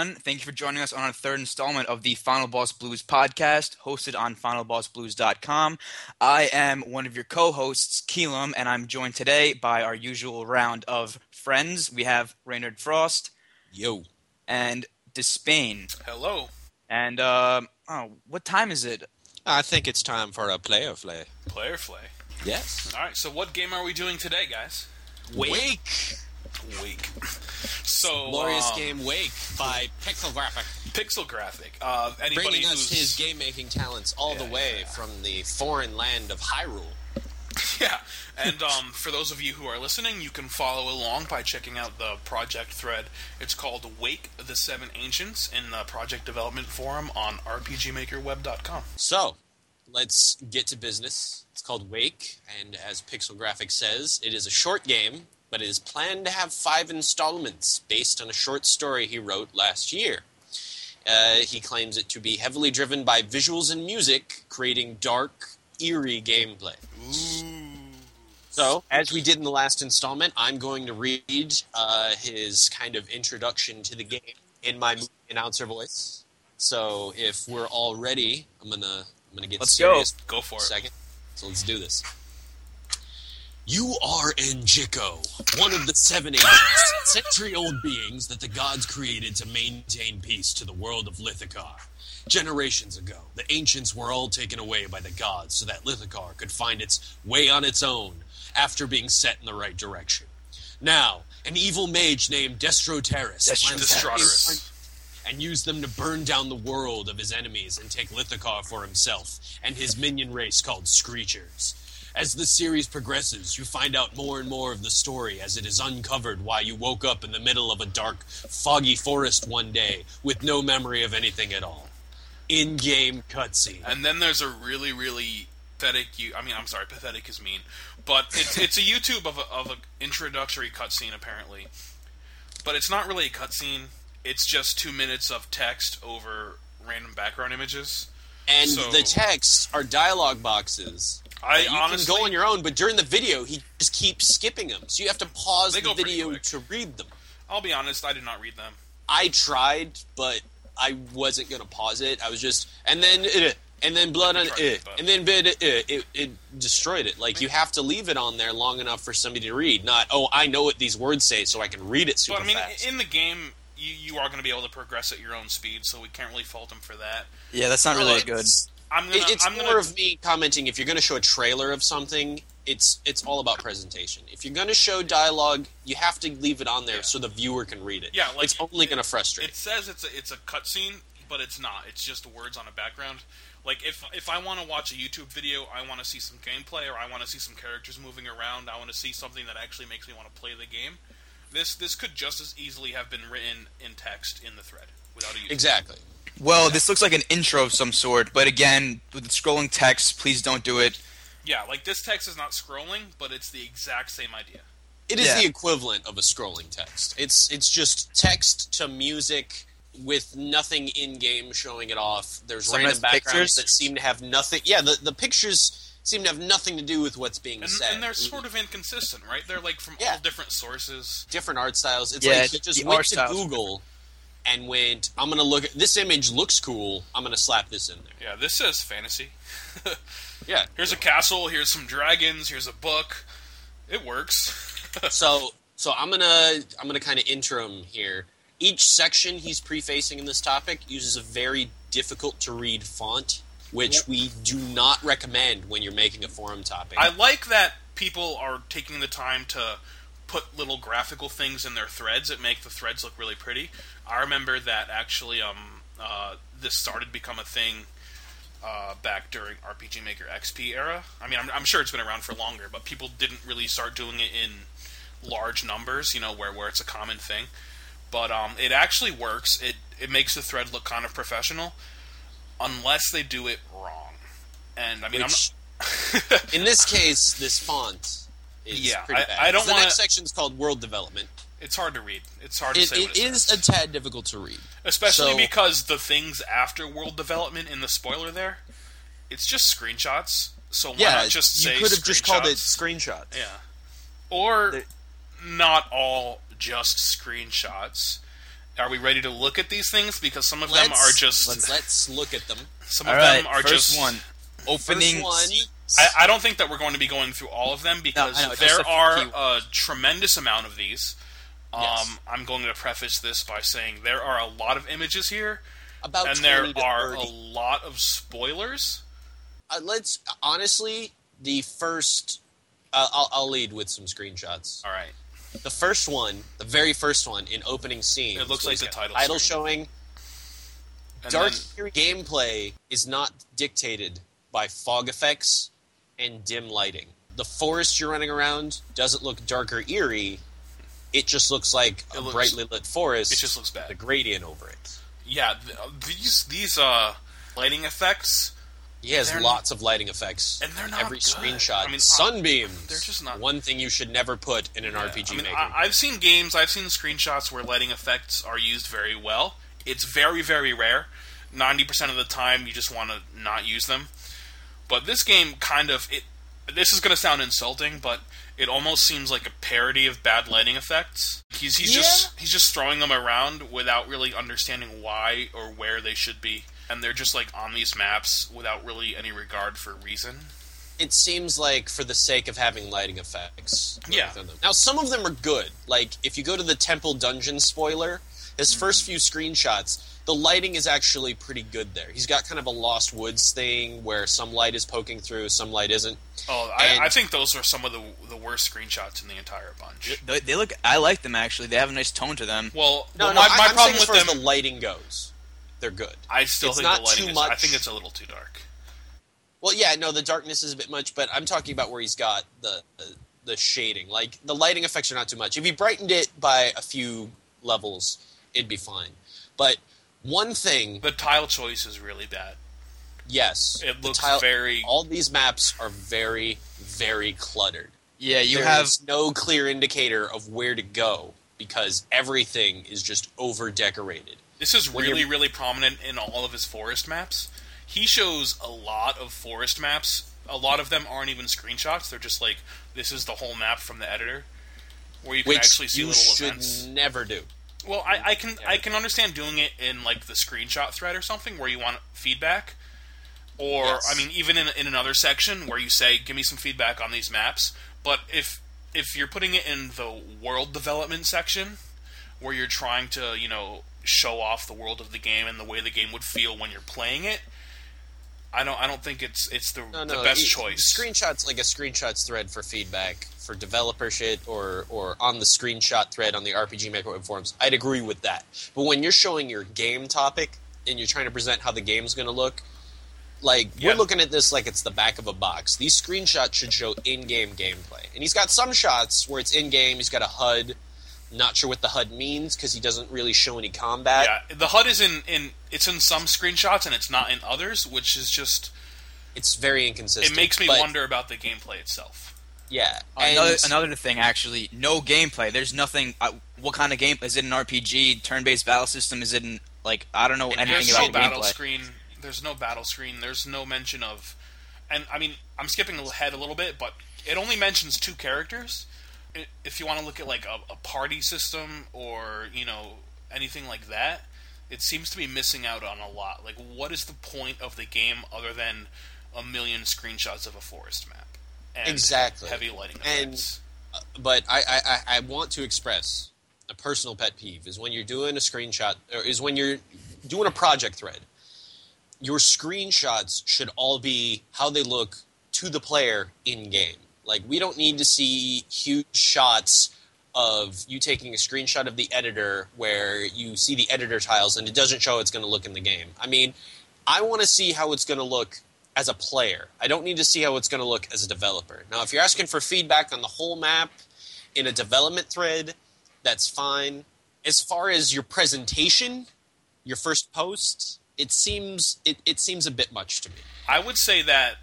everyone. Thank you for joining us on our third installment of the Final Boss Blues podcast, hosted on FinalBossBlues.com. I am one of your co-hosts, Keelam, and I'm joined today by our usual round of friends. We have Raynard Frost. Yo. And Despain. Hello. And, what time is it? I think it's time for a player flay. Player flay. Yes. All right, so what game are we doing today, guys? Wake. So, glorious game Wake by Pixel Graphic. Pixel Graphic. Anybody Bringing us who's... his game-making talents all the way from the foreign land of Hyrule. Yeah, and for those of you who are listening, you can follow along by checking out the project thread. It's called Wake the Seven Ancients in the project development forum on rpgmakerweb.com. So, let's get to business. It's called Wake, and as Pixel Graphic says, it is a short game, but it is planned to have 5 installments based on a short story he wrote last year. He claims it to be heavily driven by visuals and music, creating dark, eerie gameplay. Ooh. So, as we did in the last installment, I'm going to read his kind of introduction to the game in my movie announcer voice. So, if we're all ready, I'm gonna get serious. Go for it. Second. So let's do this. You are Enjiko, one of the 7 ancients, century-old beings that the gods created to maintain peace to the world of Lithikar. Generations ago, the ancients were all taken away by the gods so that Lithikar could find its way on its own after being set in the right direction. Now, an evil mage named Destroteris and used them to burn down the world of his enemies and take Lithikar for himself and his minion race called Screechers. As the series progresses, you find out more and more of the story as it is uncovered why you woke up in the middle of a dark, foggy forest one day with no memory of anything at all. In-game cutscene. And then there's a really, really pathetic... pathetic is mean. But it's a YouTube of an introductory cutscene, apparently. But it's not really a cutscene. It's just 2 minutes of text over random background images. And the texts are dialogue boxes. You can go on your own, but during the video, he just keeps skipping them. So you have to pause the video to read them. I'll be honest, I did not read them. I tried, but I wasn't going to pause it. I was just... And then blood on it. And then it destroyed it. Like, you have to leave it on there long enough for somebody to read. Not, I know what these words say, so I can read it super fast. But, in the game... You are going to be able to progress at your own speed, so we can't really fault him for that. Yeah, that's not really good. It's more of me commenting, if you're going to show a trailer of something, it's all about presentation. If you're going to show dialogue, you have to leave it on there so the viewer can read it. Yeah, like it's only going to frustrate. It says it's a cutscene, but it's not. It's just words on a background. Like, if I want to watch a YouTube video, I want to see some gameplay, or I want to see some characters moving around, I want to see something that actually makes me want to play the game. This could just as easily have been written in text in the thread without a YouTube. Exactly. Well, this looks like an intro of some sort, but again, with the scrolling text, please don't do it. Yeah, like this text is not scrolling, but it's the exact same idea. It is the equivalent of a scrolling text. It's just text to music with nothing in-game showing it off. There's random backgrounds that seem to have nothing... Yeah, the pictures... seem to have nothing to do with what's being said. And they're sort of inconsistent, right? They're like from all different sources. Different art styles. It's like you just went to Google and went, I'm going to look at... This image looks cool. I'm going to slap this in there. Yeah, this says fantasy. Yeah. Here's a castle. Here's some dragons. Here's a book. It works. So I'm gonna kind of intro him here. Each section he's prefacing in this topic uses a very difficult to read font, which we do not recommend when you're making a forum topic. I like that people are taking the time to put little graphical things in their threads that make the threads look really pretty. I remember that actually this started to become a thing back during RPG Maker XP era. I mean, I'm sure it's been around for longer, but people didn't really start doing it in large numbers, where it's a common thing. But it actually works. It makes the thread look kind of professional. Unless they do it wrong. And, I mean, in this case, this font is pretty bad. The next section's called World Development. It's hard to read. It's hard to say what it is a tad difficult to read. Especially because the things after World Development in the spoiler there, it's just screenshots. So why not just say screenshots? You could have just called it screenshots. Yeah. Or not all just screenshots. Are we ready to look at these things? Because some of them are just... Let's look at them. Some of them are first just... one. Opening... First one. I don't think that we're going to be going through all of them because there are a tremendous amount of these. Yes. I'm going to preface this by saying there are a lot of images here, About and 20 there to are 30. a lot of spoilers. Let's honestly, the first. I'll lead with some screenshots. All right. The first one, the very first one in opening scene. It looks like the title screen. showing. And Dark then- gameplay is not dictated by fog effects and dim lighting. The forest you're running around doesn't look dark or eerie. It just looks like a brightly lit forest. It just looks bad. The gradient over it. Yeah, these lighting effects... He has They're lots of lighting effects. And they're not Every good. screenshot. I mean, sunbeams. they're just not... One thing you should never put in an RPG maker. I've seen games, I've seen screenshots where lighting effects are used very well. It's very, very rare. 90% of the time, you just want to not use them. But this game kind of... This is going to sound insulting, but it almost seems like a parody of bad lighting effects. He's just throwing them around without really understanding why or where they should be. And they're just like on these maps without really any regard for reason. It seems like for the sake of having lighting effects. Yeah. Now, some of them are good. Like, if you go to the Temple Dungeon spoiler, his first few screenshots, the lighting is actually pretty good there. He's got kind of a Lost Woods thing where some light is poking through, some light isn't. Oh, I think those are some of the worst screenshots in the entire bunch. They look... I like them, actually. They have a nice tone to them. Well, my problem saying with as far as them... the lighting goes, they're good. I still It's think not the lighting too is... much. I think it's a little too dark. Well, yeah, no, the darkness is a bit much, but I'm talking about where he's got the shading. Like, the lighting effects are not too much. If he brightened it by a few levels, it'd be fine. But one thing... The tile choice is really bad. Yes. It looks very... All these maps are very, very cluttered. Yeah, There's no clear indicator of where to go because everything is just over-decorated. This is really, really prominent in all of his forest maps. He shows a lot of forest maps. A lot of them aren't even screenshots. They're just like, this is the whole map from the editor, where you can actually see little events. Which you should never do. Well, I can understand doing it in like the screenshot thread or something where you want feedback, or Yes. I mean even in another section where you say, give me some feedback on these maps. But if you're putting it in the world development section where you're trying to show off the world of the game and the way the game would feel when you're playing it, I don't think it's the best choice. Screenshots, like a screenshots thread for feedback for developer shit, or on the screenshot thread on the RPG Maker web forums, I'd agree with that. But when you're showing your game topic and you're trying to present how the game's going to look, we're looking at this like it's the back of a box. These screenshots should show in-game gameplay, and he's got some shots where it's in-game. He's got a HUD. Not sure what the HUD means because he doesn't really show any combat. Yeah, the HUD is it's in some screenshots and it's not in others, which is just... It's very inconsistent. It makes me wonder about the gameplay itself. Yeah. Another thing, actually, no gameplay. There's nothing... what kind of game... Is it an RPG, turn-based battle system? Is it I don't know anything about gameplay. There's no battle screen. There's no mention of... And, I mean, I'm skipping ahead a little bit, but it only mentions 2 characters. If you want to look at like a party system or anything like that, it seems to be missing out on a lot. Like, what is the point of the game other than a million screenshots of a forest map and exactly heavy lighting effects? But I want to express a personal pet peeve is when you're doing a screenshot, or is when you're doing a project thread. Your screenshots should all be how they look to the player in game. Like, we don't need to see huge shots of you taking a screenshot of the editor where you see the editor tiles and it doesn't show how it's going to look in the game. I mean, I want to see how it's going to look as a player. I don't need to see how it's going to look as a developer. Now, if you're asking for feedback on the whole map in a development thread, that's fine. As far as your presentation, your first post, it seems a bit much to me. I would say that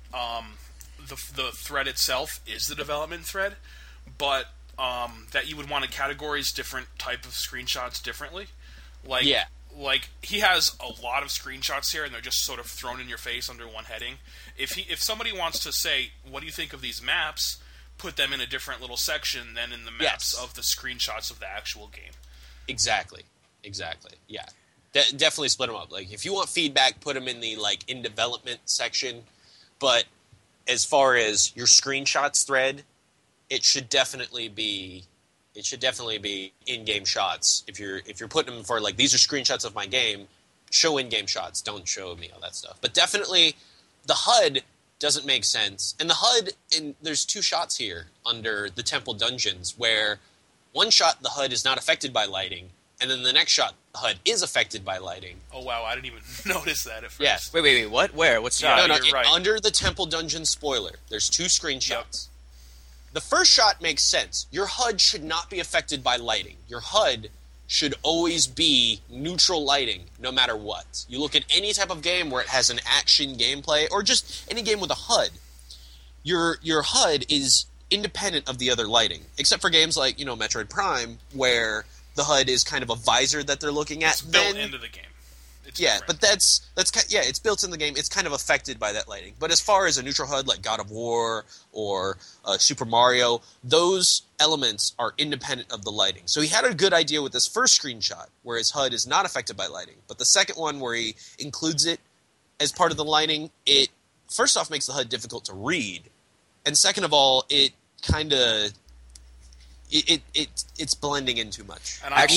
the thread itself is the development thread, but that you would want to categorize different type of screenshots differently. Like he has a lot of screenshots here, and they're just sort of thrown in your face under one heading. If somebody wants to say, what do you think of these maps, put them in a different little section than in the maps of the screenshots of the actual game. Exactly. Exactly. Yeah. Definitely split them up. Like, if you want feedback, put them in the, like, in development section. But as far as your screenshots thread, it should definitely be in-game shots. If you're putting them for, like, these are screenshots of my game, show in-game shots. Don't show me all that stuff. But definitely, the HUD doesn't make sense. And the HUD, there's 2 shots here under the Temple Dungeons, where one shot the HUD is not affected by lighting, and then the next shot the HUD is affected by lighting. Oh, wow, I didn't even notice that at first. Yes. Wait, what? Where? What's shot? No, you're right. Under the Temple Dungeon spoiler, there's 2 screenshots. Yep. The first shot makes sense. Your HUD should not be affected by lighting. Your HUD should always be neutral lighting, no matter what. You look at any type of game where it has an action gameplay, or just any game with a HUD. Your HUD is independent of the other lighting, except for games like, Metroid Prime, where the HUD is kind of a visor that they're looking at. It's built into the game. It's different. But it's built in the game. It's kind of affected by that lighting. But as far as a neutral HUD like God of War or Super Mario, those elements are independent of the lighting. So he had a good idea with this first screenshot, where his HUD is not affected by lighting. But the second one, where he includes it as part of the lighting, it first off makes the HUD difficult to read, and second of all, it kind of it's blending in too much. And I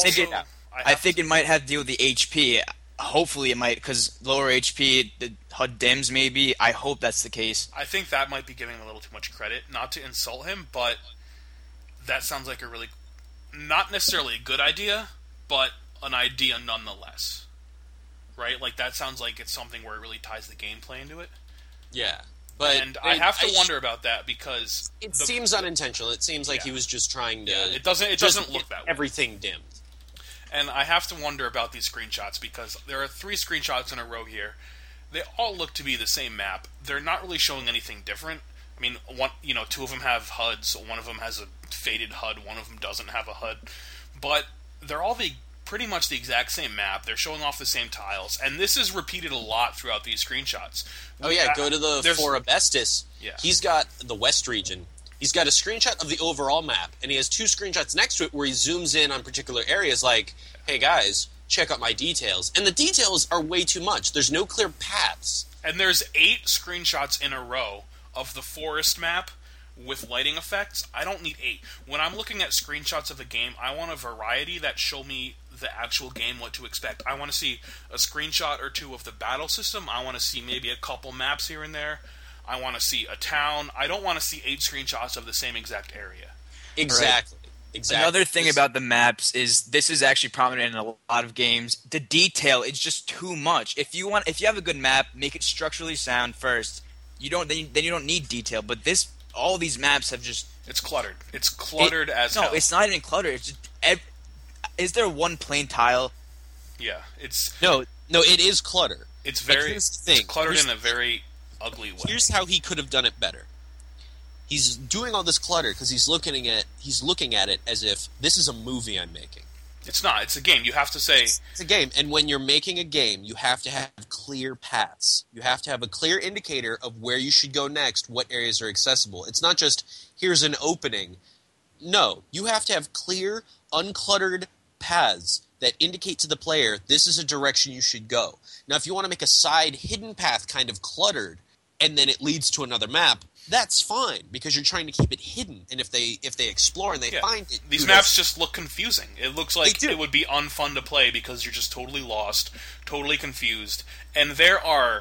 think it might have to deal with the HP. Hopefully it might, because lower HP, the HUD dims maybe. I hope that's the case. I think that might be giving him a little too much credit. Not to insult him, but that sounds like a really, not necessarily a good idea, but an idea nonetheless. Right? Like, that sounds like it's something where it really ties the gameplay into it. Yeah. And I have to wonder about that, because it seems unintentional. It seems like he was just trying to. Yeah, it doesn't look that way. Everything dimmed. And I have to wonder about these screenshots, because there are 3 screenshots in a row here. They all look to be the same map. They're not really showing anything different. I mean, 2 of them have HUDs. One of them has a faded HUD. One of them doesn't have a HUD. But they're all pretty much the exact same map. They're showing off the same tiles, and this is repeated a lot throughout these screenshots. Go to the Forabestis. Yeah. He's got the West region. He's got a screenshot of the overall map, and he has 2 screenshots next to it where he zooms in on particular areas like, hey guys, check out my details. And the details are way too much. There's no clear paths. And there's 8 screenshots in a row of the forest map with lighting effects. I don't need 8. When I'm looking at screenshots of a game, I want a variety that show me the actual game, what to expect. I want to see a screenshot or 2 of the battle system. I want to see maybe a couple maps here and there. I want to see a town. I don't want to see 8 screenshots of the same exact area. Exactly. Right. Exactly. Another thing about the maps is this is actually prominent in a lot of games. The detail is just too much. If you have a good map, make it structurally sound first. You don't need detail. But all these maps have just it's cluttered. It's cluttered as hell. No, it's not even cluttered. It's just is there one plain tile? Yeah, it's no. It is clutter. It's it's cluttered in a very ugly way. Here's how he could have done it better. He's doing all this clutter because he's looking at it as if this is a movie I'm making. It's not. It's a game. You have to say it's a game, and when you're making a game, you have to have clear paths. You have to have a clear indicator of where you should go next, what areas are accessible. It's not just here's an opening. No, you have to have clear, uncluttered paths that indicate to the player this is a direction you should go. Now, if you want to make a side hidden path kind of cluttered, and then it leads to another map, that's fine, because you're trying to keep it hidden. And if they explore and they find it... These maps just look confusing. It looks like it would be unfun to play because you're just totally lost, totally confused. And there are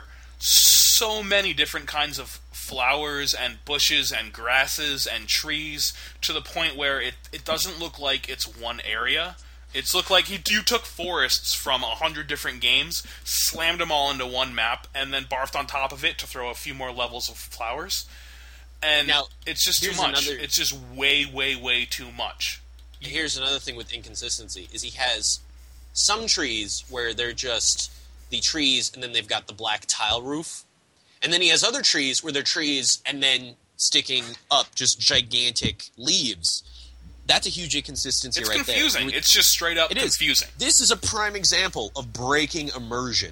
so many different kinds of flowers and bushes and grasses and trees to the point where it doesn't look like it's one area. It's looked like you took forests from 100 different games, slammed them all into one map, and then barfed on top of it to throw a few more levels of flowers. And now, it's just too much. It's just way, way, way too much. Here's another thing with inconsistency, is he has some trees where they're just the trees and then they've got the black tile roof. And then he has other trees where they're trees and then sticking up just gigantic leaves. That's a huge inconsistency right there. It's confusing. It's just straight up confusing. This is a prime example of breaking immersion.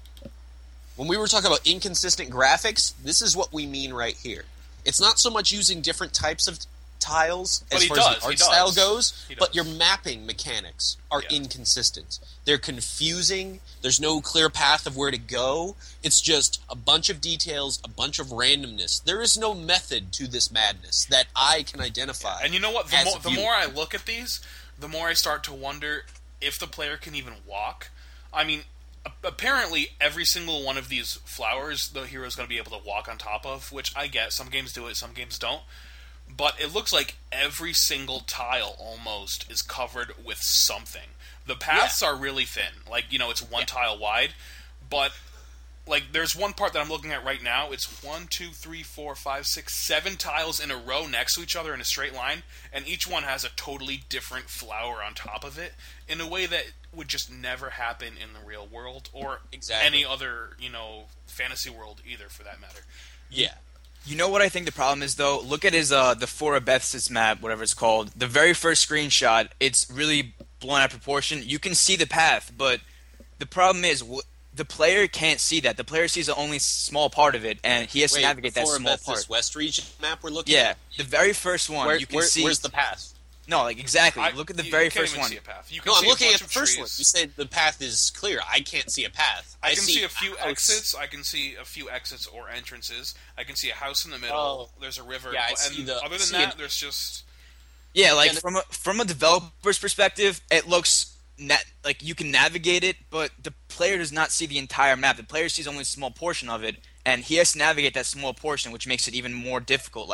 When we were talking about inconsistent graphics, this is what we mean right here. It's not so much using different types of tiles But as he far does, as the art he style does. goes, He but does. your mapping mechanics are Yeah. inconsistent. They're confusing. There's no clear path of where to go. It's just a bunch of details, a bunch of randomness. There is no method to this madness that I can identify. And you know what? as a The viewer. more I look at these, the more I start to wonder if the player can even walk. I mean, apparently every single one of these flowers the hero is going to be able to walk on top of, which I get. Some games do it, some games don't. But it looks like every single tile almost is covered with something. The paths are really thin. Like, it's one tile wide. But, like, there's one part that I'm looking at right now. It's 1, 2, 3, 4, 5, 6, 7 tiles in a row next to each other in a straight line. And each one has a totally different flower on top of it in a way that would just never happen in the real world. Or any other, fantasy world either, for that matter. Yeah. You know what I think the problem is, though? Look at his the Forabethsis map, whatever it's called. The very first screenshot, it's really blown out of proportion. You can see the path, but the problem is the player can't see that. The player sees only a small part of it, and he has to navigate that small part. This West region map we're looking Yeah, at? the very first one. You can see. Where's the path? No, like exactly. Look at the very first one. You can't even see a path. You can No, I'm see looking a at bunch the of first one. trees. You said the path is clear. I can't see a path. I can see a few house. exits. I can see a few exits or entrances. I can see a house in the middle. Oh. There's a river. Yeah, I and see other than that, there's just... Yeah, like Yeah, from a developer's perspective, it looks like you can navigate it, but the player does not see the entire map. The player sees only a small portion of it, and he has to navigate that small portion, which makes it even more difficult.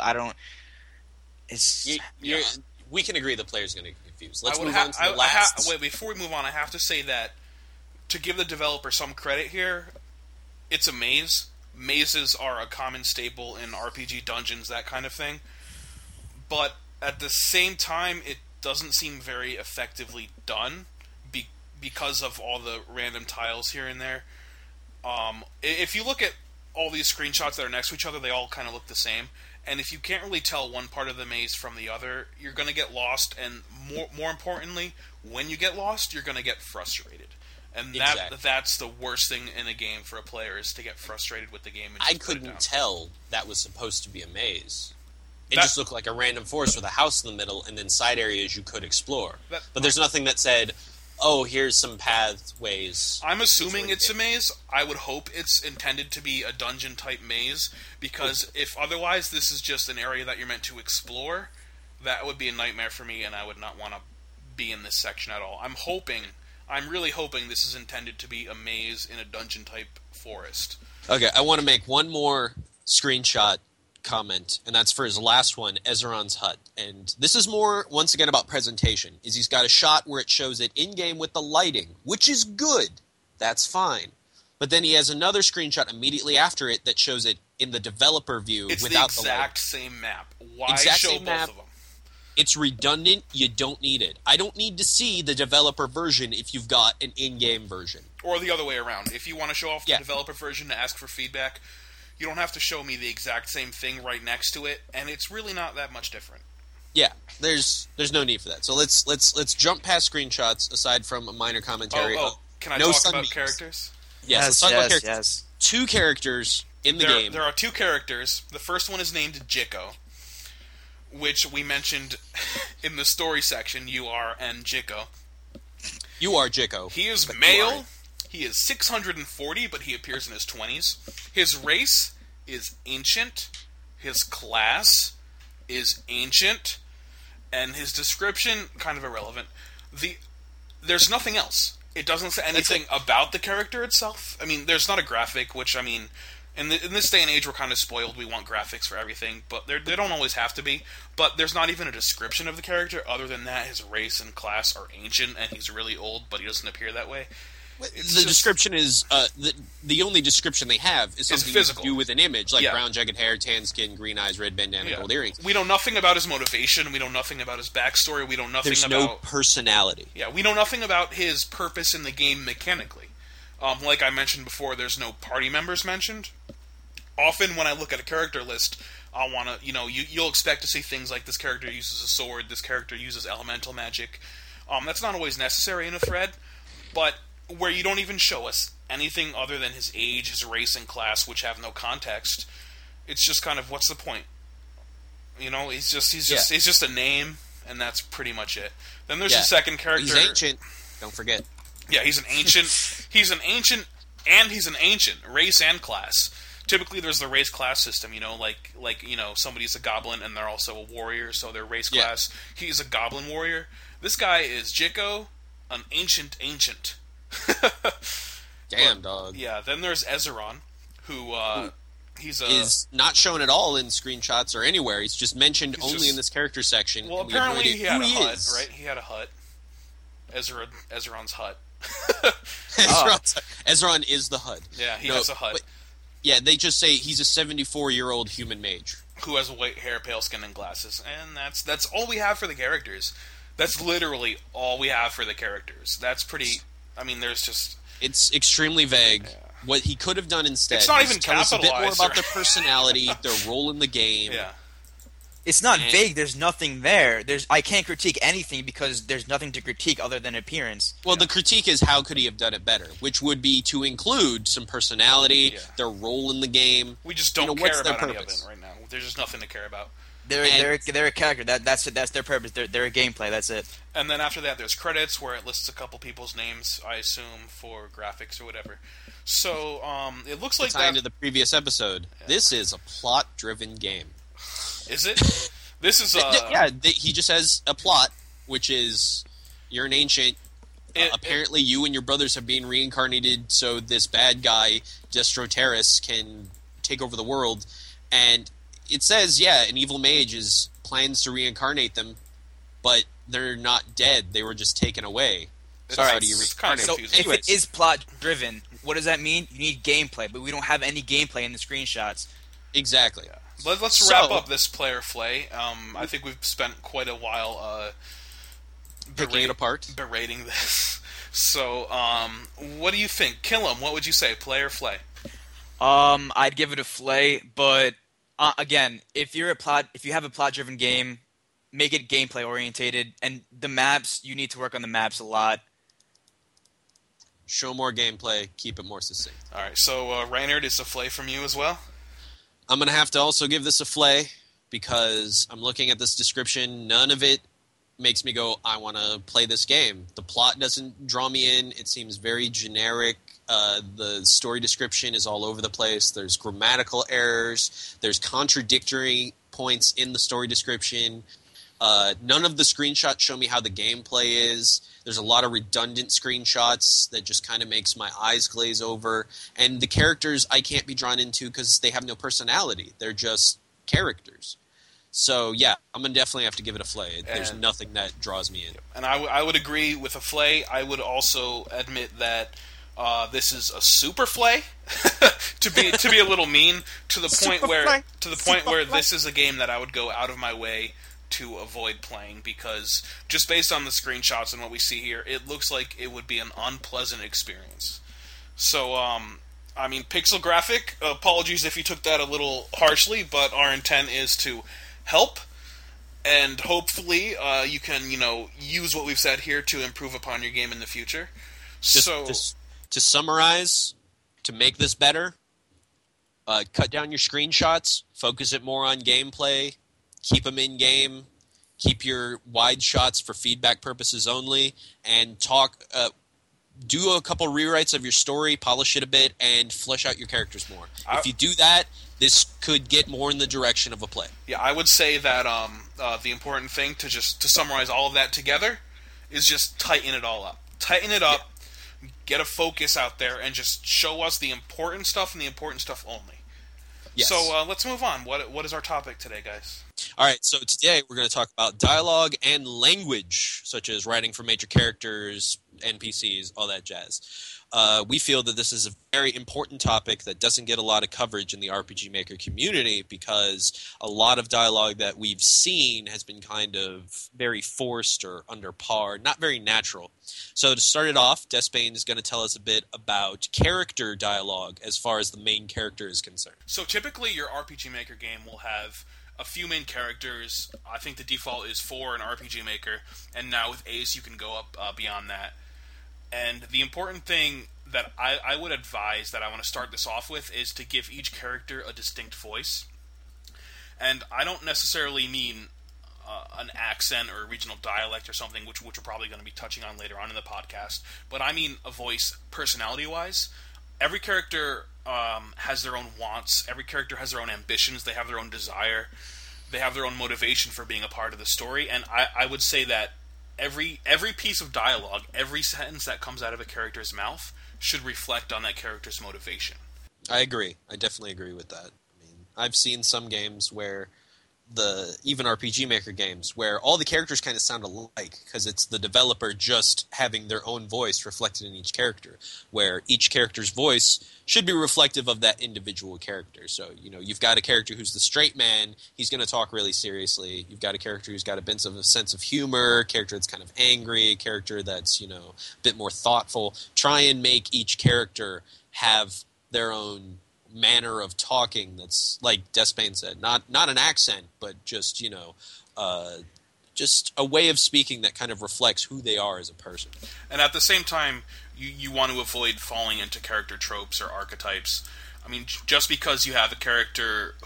We can agree the player's going to get confused. Let's I would move ha- on to I- the I last. ha- wait, before we move on, I have to say that to give the developer some credit here, it's a maze. Mazes are a common staple in RPG dungeons, that kind of thing. But at the same time, it doesn't seem very effectively done because of all the random tiles here and there. If you look at all these screenshots that are next to each other, they all kind of look the same. And if you can't really tell one part of the maze from the other, you're going to get lost. And more importantly, when you get lost, you're going to get frustrated. And Exactly. that's the worst thing in a game for a player, is to get frustrated with the game. And I just put it down. couldn't tell that was supposed to be a maze. It That- just looked like a random forest with a house in the middle and then side areas you could explore. That- But there's nothing that said, oh, here's some pathways. I'm assuming That's it's a what it maze. I would hope it's intended to be a dungeon-type maze, because if otherwise this is just an area that you're meant to explore, that would be a nightmare for me, and I would not want to be in this section at all. I'm really hoping this is intended to be a maze in a dungeon-type forest. Okay, I want to make one more screenshot comment, and that's for his last one, Ezeron's Hut. And this is more, once again, about presentation. Is he's got a shot where it shows it in-game with the lighting, which is good. That's fine. But then he has another screenshot immediately after it that shows it in the developer view It's the without the lighting. exact same map. Why Exact show same both map. of them? It's redundant. You don't need it. I don't need to see the developer version if you've got an in-game version. Or the other way around. If you want to show off Yeah. the developer version to ask for feedback, you don't have to show me the exact same thing right next to it, and it's really not that much different. Yeah, there's no need for that. So let's jump past screenshots aside from a minor commentary. Can I no talk about sunbeams. characters? Yes, let's talk about characters. yes. 2 characters in the game. There are 2 characters. The first one is named Jiko, which we mentioned in the story section. You are and Jiko. You are Jiko. He is But you male. aren't. He is 640, but he appears in his 20s. His race is ancient. His class is ancient. And his description, kind of irrelevant. There's nothing else. It doesn't say anything about the character itself. I mean, there's not a graphic, which, I mean, in this day and age, we're kind of spoiled. We want graphics for everything, but they don't always have to be. But there's not even a description of the character. Other than that, his race and class are ancient, and he's really old, but he doesn't appear that way. The description is the only description they have is something you physical. can do with an image, like Yeah. brown jagged hair, tan skin, green eyes, red bandana, Yeah. gold earrings. We know nothing about his motivation. We know nothing about his backstory. We know nothing There's about... no personality. Yeah, we know nothing about his purpose in the game mechanically. Like I mentioned before, there's no party members mentioned. Often when I look at a character list, I'll want to, you'll expect to see things like this character uses a sword, this character uses elemental magic. That's not always necessary in a thread, but where you don't even show us anything other than his age, his race, and class, which have no context, it's just kind of, what's the point? You know, he's just a name, and that's pretty much it. Then there's the second character. He's ancient. Don't forget. Yeah, he's an ancient. He's an ancient, and he's an ancient race and class. Typically, there's the race class system. You know, like somebody's a goblin and they're also a warrior, so they're race class. He's a goblin warrior. This guy is Jiko, an ancient. Damn, dog. Yeah. Then there's Ezeron, who is not shown at all in screenshots or anywhere. He's just mentioned only in this character section. Well, apparently he had a hut, right? He had a hut. Ezeron's hut. Ezron is the HUD. Yeah, he has a HUD. Yeah, they just say he's a 74-year-old human mage who has white hair, pale skin, and glasses, and that's all we have for the characters. That's literally all we have for the characters. That's pretty. I mean, there's just. It's extremely vague. Yeah. What he could have done instead. It's not even capitalized. Tell us a bit more about their personality, their role in the game. Yeah. It's not vague. There's nothing there. I can't critique anything because there's nothing to critique other than appearance. Well, the critique is how could he have done it better, which would be to include some personality, their role in the game. We just don't care about any of it right now. There's just nothing to care about. They're a character. That's their purpose. They're a gameplay. That's it. And then after that, there's credits where it lists a couple people's names, I assume, for graphics or whatever. So it looks like into the previous episode. Yeah. This is a plot-driven game. Is it? This is he just has a plot, which is you're an ancient. Apparently, you and your brothers have been reincarnated, so this bad guy, Destroteris, can take over the world. And it says, an evil mage plans to reincarnate them, but they're not dead. They were just taken away. So how do you reincarnate? So if it is plot-driven, what does that mean? You need gameplay, but we don't have any gameplay in the screenshots. Exactly. Yeah. Let's wrap up this player flay. I think we've spent quite a while picking it apart, berating this. So, what do you think, Killam? What would you say, play or flay? I'd give it a flay, but again, if you have a plot-driven game, make it gameplay orientated, and the maps, you need to work on the maps a lot. Show more gameplay, keep it more succinct. All right, so Reynard, is a flay from you as well? I'm going to have to also give this a flay because I'm looking at this description. None of it makes me go, I want to play this game. The plot doesn't draw me in. It seems very generic. The story description is all over the place. There's grammatical errors. There's contradictory points in the story description. None of the screenshots show me how the gameplay is. There's a lot of redundant screenshots that just kind of makes my eyes glaze over. And the characters I can't be drawn into because they have no personality. They're just characters. So, I'm going to definitely have to give it a flay. There's nothing that draws me in. And I would agree with a flay. I would also admit that this is a super flay, to be a little mean, to the point where this is a game that I would go out of my way to avoid playing, because just based on the screenshots and what we see here, it looks like it would be an unpleasant experience. So, I mean, pixel graphic, apologies if you took that a little harshly, but our intent is to help, and hopefully you can, use what we've said here to improve upon your game in the future. Just to summarize, to make this better, cut down your screenshots, focus it more on gameplay, keep them in-game, keep your wide shots for feedback purposes only, and do a couple rewrites of your story, polish it a bit, and flesh out your characters more. If you do that, this could get more in the direction of a play. Yeah, I would say that the important thing to summarize all of that together is just tighten it all up. Tighten it up, get a focus out there, and just show us the important stuff and the important stuff only. Yes. So let's move on. What is our topic today, guys? All right, so today we're going to talk about dialogue and language, such as writing for major characters, NPCs, all that jazz. We feel that this is a very important topic that doesn't get a lot of coverage in the RPG Maker community because a lot of dialogue that we've seen has been kind of very forced or under par, not very natural. So to start it off, Despain is going to tell us a bit about character dialogue as far as the main character is concerned. So typically your RPG Maker game will have a few main characters. I think the default is 4 in RPG Maker, and now with Ace you can go up beyond that. And the important thing that I would advise that I want to start this off with is to give each character a distinct voice. And I don't necessarily mean an accent or a regional dialect or something, which we're probably going to be touching on later on in the podcast, but I mean a voice personality-wise. Every character has their own wants. Every character has their own ambitions. They have their own desire. They have their own motivation for being a part of the story, and I would say that every piece of dialogue, every sentence that comes out of a character's mouth should reflect on that character's motivation. I agree. I definitely agree with that. I mean, I've seen some games where even RPG Maker games where all the characters kind of sound alike because it's the developer just having their own voice reflected in each character, where each character's voice should be reflective of that individual character. So, you've got a character who's the straight man, he's going to talk really seriously. You've got a character who's got a bit of a sense of humor, a character that's kind of angry, a character that's, a bit more thoughtful. Try and make each character have their own manner of talking that's, like Despain said, not an accent, but just, just a way of speaking that kind of reflects who they are as a person. And at the same time, you want to avoid falling into character tropes or archetypes. I mean, just because you have a character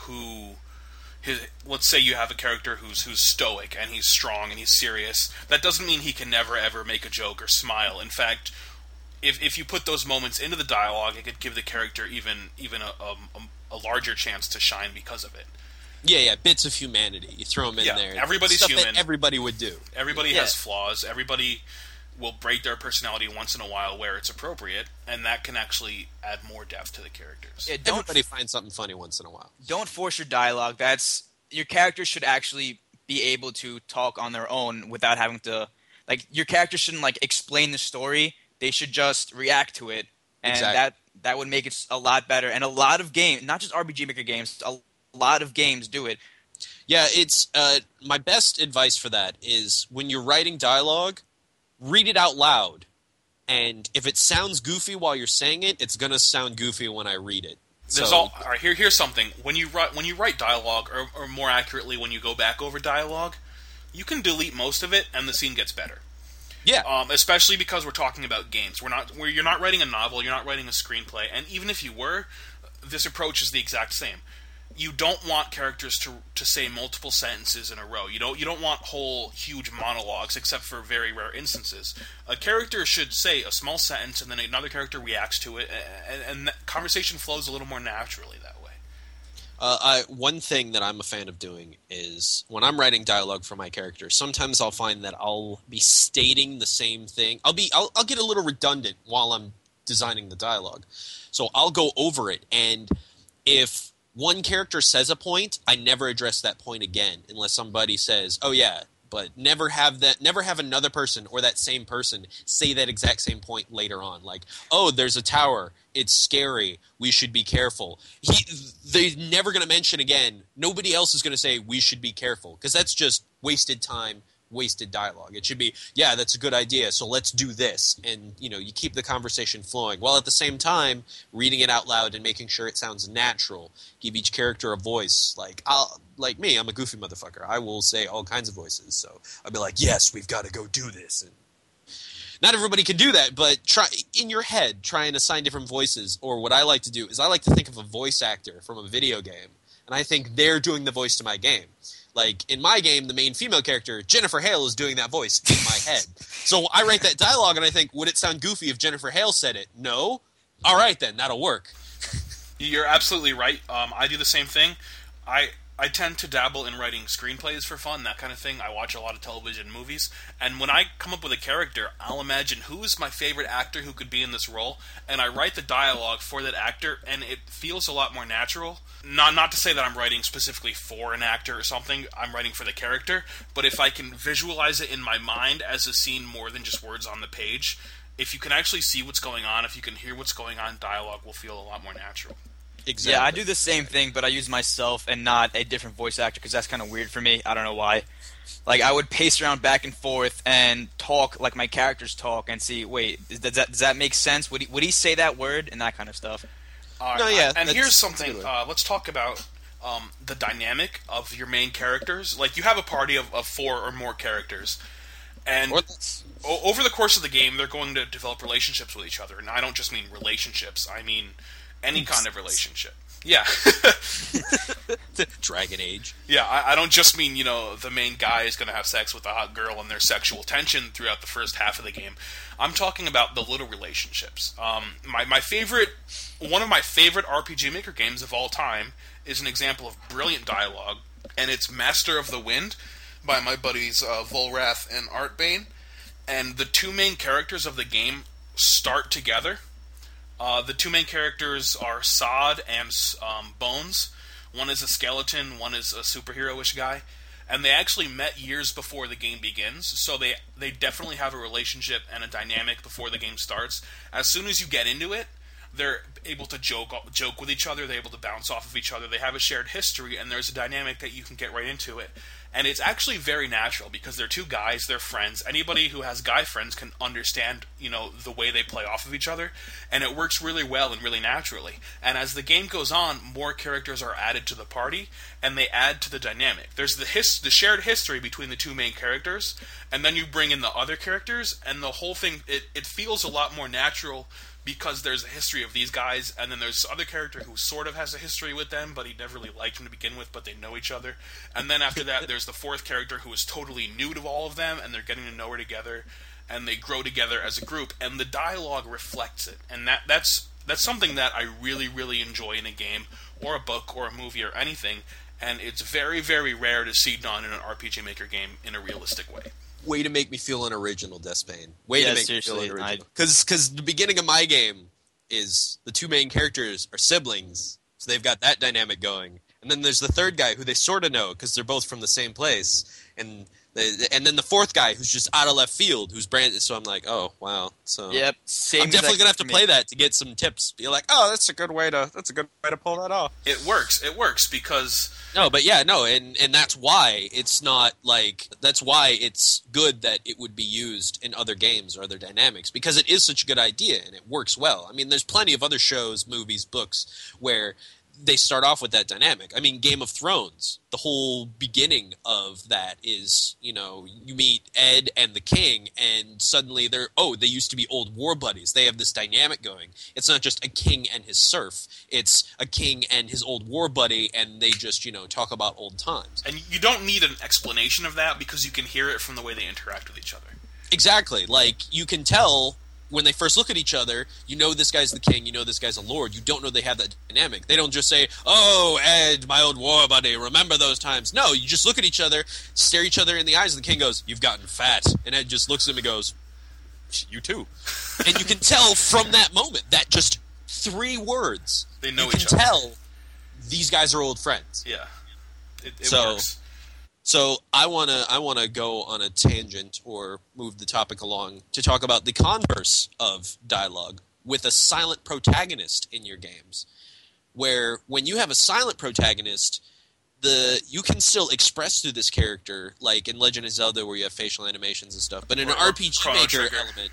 let's say you have a character who's stoic and he's strong and he's serious, that doesn't mean he can never ever make a joke or smile. In fact, if you put those moments into the dialogue, it could give the character even a larger chance to shine because of it. Yeah, bits of humanity. You throw them in there. Everybody's stuff human. That everybody would do. Everybody has flaws. Everybody will break their personality once in a while where it's appropriate, and that can actually add more depth to the characters. Yeah, everybody finds something funny once in a while. Don't force your dialogue. Your characters should actually be able to talk on their own without having to... your character shouldn't, explain the story. They should just react to it, and exactly. that would make it a lot better. And a lot of games, not just RPG Maker games, a lot of games do it. Yeah, it's my best advice for that is when you're writing dialogue, read it out loud. And if it sounds goofy while you're saying it, it's going to sound goofy when I read it. All right, here's something. When you write dialogue, or more accurately, when you go back over dialogue, you can delete most of it, and the scene gets better. Yeah. Especially because we're talking about games. You're not writing a novel, you're not writing a screenplay, and even if you were, this approach is the exact same. You don't want characters to say multiple sentences in a row. You don't want whole huge monologues, except for very rare instances. A character should say a small sentence, and then another character reacts to it, and the conversation flows a little more naturally that way. One thing that I'm a fan of doing is when I'm writing dialogue for my character, sometimes I'll find that I'll be stating the same thing. I'll get a little redundant while I'm designing the dialogue. So I'll go over it, and if one character says a point, I never address that point again unless somebody says, "Oh yeah," but never have another person or that same person say that exact same point later on. Like, "Oh, there's a tower. It's scary. We should be careful." They're never going to mention again. Nobody else is going to say we should be careful because that's just wasted time, wasted dialogue. It should be, yeah, that's a good idea, so let's do this. And, you keep the conversation flowing while at the same time reading it out loud and making sure it sounds natural. Give each character a voice. Like me, I'm a goofy motherfucker. I will say all kinds of voices. So I'll be like, yes, we've got to go do this. And not everybody can do that, but try and assign different voices. Or what I like to do is I like to think of a voice actor from a video game, and I think they're doing the voice to my game. Like, in my game, the main female character, Jennifer Hale, is doing that voice in my head. So I write that dialogue, and I think, would it sound goofy if Jennifer Hale said it? No? All right, then. That'll work. You're absolutely right. I do the same thing. I tend to dabble in writing screenplays for fun, that kind of thing. I watch a lot of television movies, and when I come up with a character, I'll imagine who's my favorite actor who could be in this role, and I write the dialogue for that actor, and it feels a lot more natural. Not to say that I'm writing specifically for an actor or something, I'm writing for the character, but if I can visualize it in my mind as a scene more than just words on the page, if you can actually see what's going on, if you can hear what's going on, dialogue will feel a lot more natural. Exactly. Yeah, I do the same thing, but I use myself and not a different voice actor because that's kind of weird for me. I don't know why. I would pace around back and forth and talk like my characters talk and see, wait, does that make sense? Would he say that word and that kind of stuff? And here's something. Let's talk about the dynamic of your main characters. Like, you have a party of 4 or more characters, and over the course of the game, they're going to develop relationships with each other. And I don't just mean relationships. I mean any kind of relationship. Yeah. Dragon Age. Yeah, I don't just mean, the main guy is going to have sex with a hot girl and there's sexual tension throughout the first half of the game. I'm talking about the little relationships. My favorite, one of my favorite RPG Maker games of all time is an example of brilliant dialogue, and it's Master of the Wind by my buddies Volrath and Artbane. And the two main characters of the game start together. The two main characters are Sod and Bones. One is a skeleton, one is a superhero-ish guy. And they actually met years before the game begins, so they definitely have a relationship and a dynamic before the game starts. As soon as you get into it, they're able to joke with each other, they're able to bounce off of each other, they have a shared history, and there's a dynamic that you can get right into it. And it's actually very natural, because they're two guys, they're friends. Anybody who has guy friends can understand, the way they play off of each other, and it works really well and really naturally. And as the game goes on, more characters are added to the party, and they add to the dynamic. There's the shared history between the two main characters, and then you bring in the other characters, and the whole thing, it feels a lot more natural, because there's a history of these guys, and then there's this other character who sort of has a history with them, but he never really liked them to begin with, but they know each other. And then after that, there's the fourth character who is totally new to all of them, and they're getting to know her together, and they grow together as a group, and the dialogue reflects it. And that's something that I really, really enjoy in a game, or a book, or a movie, or anything, and it's very, very rare to see done in an RPG Maker game in a realistic way. Way to make me feel unoriginal, Despane. Way to make me feel seriously, unoriginal. Because the beginning of my game is the two main characters are siblings, so they've got that dynamic going. And then there's the third guy who they sort of know because they're both from the same place. And then the fourth guy who's just out of left field, who's branded. So I'm like, oh wow. So Yep, same. I'm definitely gonna have to play that to get some tips. Be like, oh, that's a good way to pull that off. It works because No, but yeah, no, and that's why it's not like that's why it's good that it would be used in other games or other dynamics, because it is such a good idea and it works well. I mean, there's plenty of other shows, movies, books where they start off with that dynamic. I mean, Game of Thrones, the whole beginning of that is, you meet Ed and the king, and suddenly they used to be old war buddies. They have this dynamic going. It's not just a king and his serf. It's a king and his old war buddy, and they just, talk about old times. And you don't need an explanation of that, because you can hear it from the way they interact with each other. Exactly. Like, you can tell when they first look at each other, this guy's the king, this guy's a lord. You don't know they have that dynamic. They don't just say, oh, Ed, my old war buddy, remember those times. No, you just look at each other, stare each other in the eyes, and the king goes, you've gotten fat. And Ed just looks at him and goes, you too. And you can tell from that moment, that just 3 words, they know each other. You can tell these guys are old friends. Yeah, it works. So I wanna go on a tangent or move the topic along to talk about the converse of dialogue with a silent protagonist in your games, where when you have a silent protagonist, you can still express through this character, like in Legend of Zelda where you have facial animations and stuff, but in an RPG Maker element,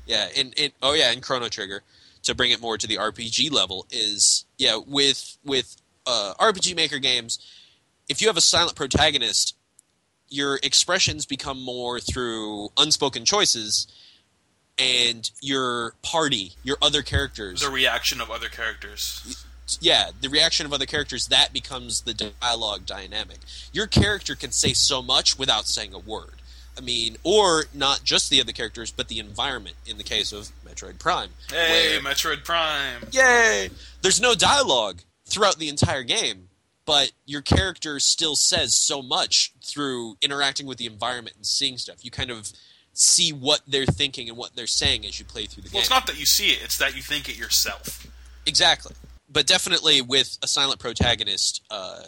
in Chrono Trigger, to bring it more to the RPG level, is with RPG Maker games, if you have a silent protagonist, your expressions become more through unspoken choices, and your party, your other characters. The reaction of other characters. Yeah, the reaction of other characters, that becomes the dialogue dynamic. Your character can say so much without saying a word. I mean, or not just the other characters, but the environment, in the case of Metroid Prime. Hey, Metroid Prime! Yay! There's no dialogue throughout the entire game, but your character still says so much through interacting with the environment and seeing stuff. You kind of see what they're thinking and what they're saying as you play through the game. Well, it's not that you see it, it's that you think it yourself. Exactly. But definitely with a silent protagonist,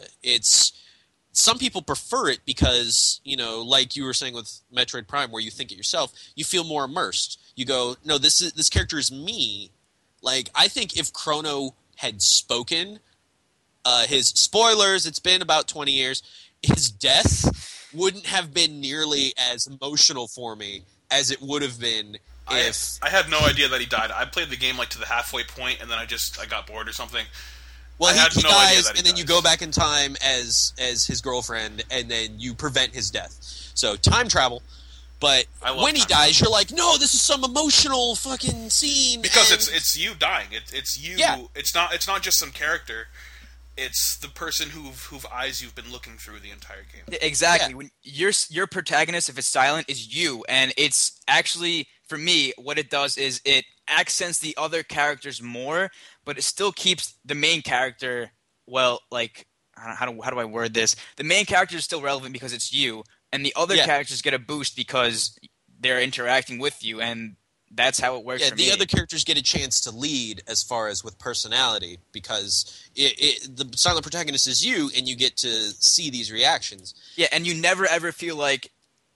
some people prefer it because, like you were saying with Metroid Prime, where you think it yourself, you feel more immersed. You go, no, this character is me. Like, I think if Chrono had spoken, his spoilers, it's been about 20 years, his death wouldn't have been nearly as emotional for me as it would have been if... I had no idea that he died. I played the game to the halfway point, and then I got bored or something. Well, he dies, and then you go back in time as his girlfriend, and then you prevent his death. So, time travel. But when he dies, you're like, no, this is some emotional fucking scene. Because it's you dying. It's you. Yeah. It's not just some character. It's the person whose eyes you've been looking through the entire game. Exactly. Yeah. When your protagonist, if it's silent, is you, and it's actually, for me, what it does is it accents the other characters more, but it still keeps the main character. Well, like, how do I word this? The main character is still relevant because it's you, and the other Yeah. characters get a boost because they're interacting with you, and that's how it works. Yeah, for the me. other characters get a chance to lead as far as with personality because the silent protagonist is you, and you get to see these reactions. Yeah, and you never ever feel like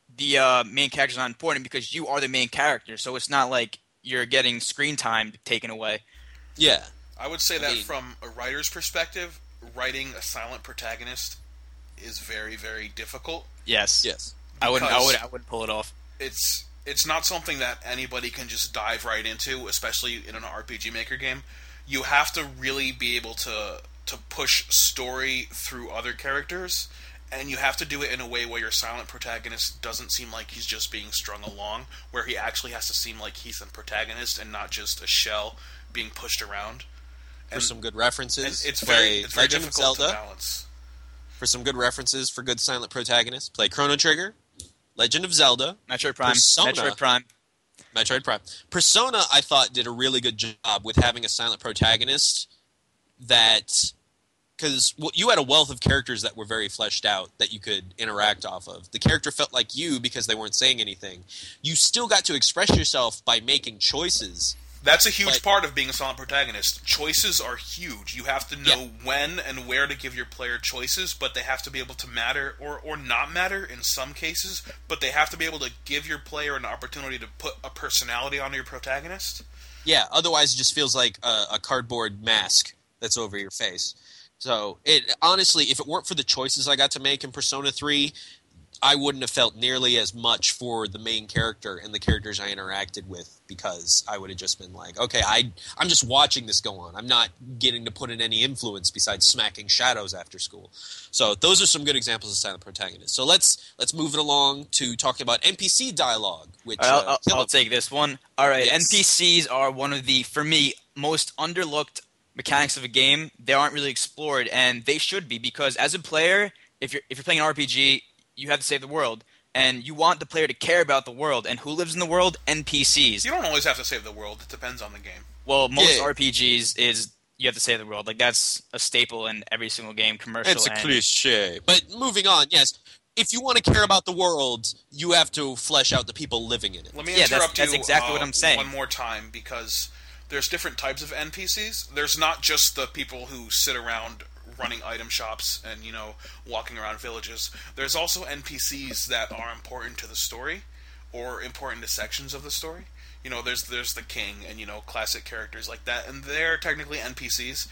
the main character's not important because you are the main character. So it's not like you're getting screen time taken away. Yeah, I would say that mean- from a writer's perspective, writing a silent protagonist is very, very difficult. Yes. yes, I wouldn't pull it off. It's not something that anybody can just dive right into, especially in an RPG Maker game. You have to really be able to push story through other characters, and you have to do it in a way where your silent protagonist doesn't seem like he's just being strung along, where he actually has to seem like he's the protagonist and not just a shell being pushed around. for some good references, And it's play very Legend of difficult to Zelda. balance. For some good references for good silent protagonists, play Chrono Trigger, Legend of Zelda, Metroid Prime. Persona. Metroid Prime. Metroid Prime. Persona, I thought, did a really good job with having a silent protagonist that... Because you had a wealth of characters that were very fleshed out that you could interact off of. The character felt like you because they weren't saying anything. You still got to express yourself by making choices. That's a huge But- part of being a silent protagonist. Choices are huge. You have to know when and where to give your player choices, but they have to be able to matter or not matter in some cases, but they have to be able to give your player an opportunity to put a personality on your protagonist. Yeah, otherwise it just feels like a cardboard mask that's over your face. So, honestly, if it weren't for the choices I got to make in Persona 3, I wouldn't have felt nearly as much for the main character and the characters I interacted with because I would have just been like, okay, I'm just watching this go on. I'm not getting to put in any influence besides smacking shadows after school. So those are some good examples of silent protagonists. So let's move it along to talking about NPC dialogue, which I'll take this one. All right, Yes. NPCs are one of the, for me, most underlooked mechanics of a game. They aren't really explored, and they should be because as a player, if you're playing an RPG, you have to save the world, and you want the player to care about the world. And who lives in the world? NPCs. You don't always have to save the world. It depends on the game. Well, most Yeah. RPGs is you have to save the world. Like that's a staple in every single game, commercial. it's a and- cliche. But moving on, yes. If you want to care about the world, you have to flesh out the people living in it. Let me Yeah, interrupt that's you exactly what I'm saying. one more time because there's different types of NPCs. There's not just the people who sit around running item shops and, walking around villages. There's also NPCs that are important to the story or important to sections of the story. There's the king and, classic characters like that, and they're technically NPCs.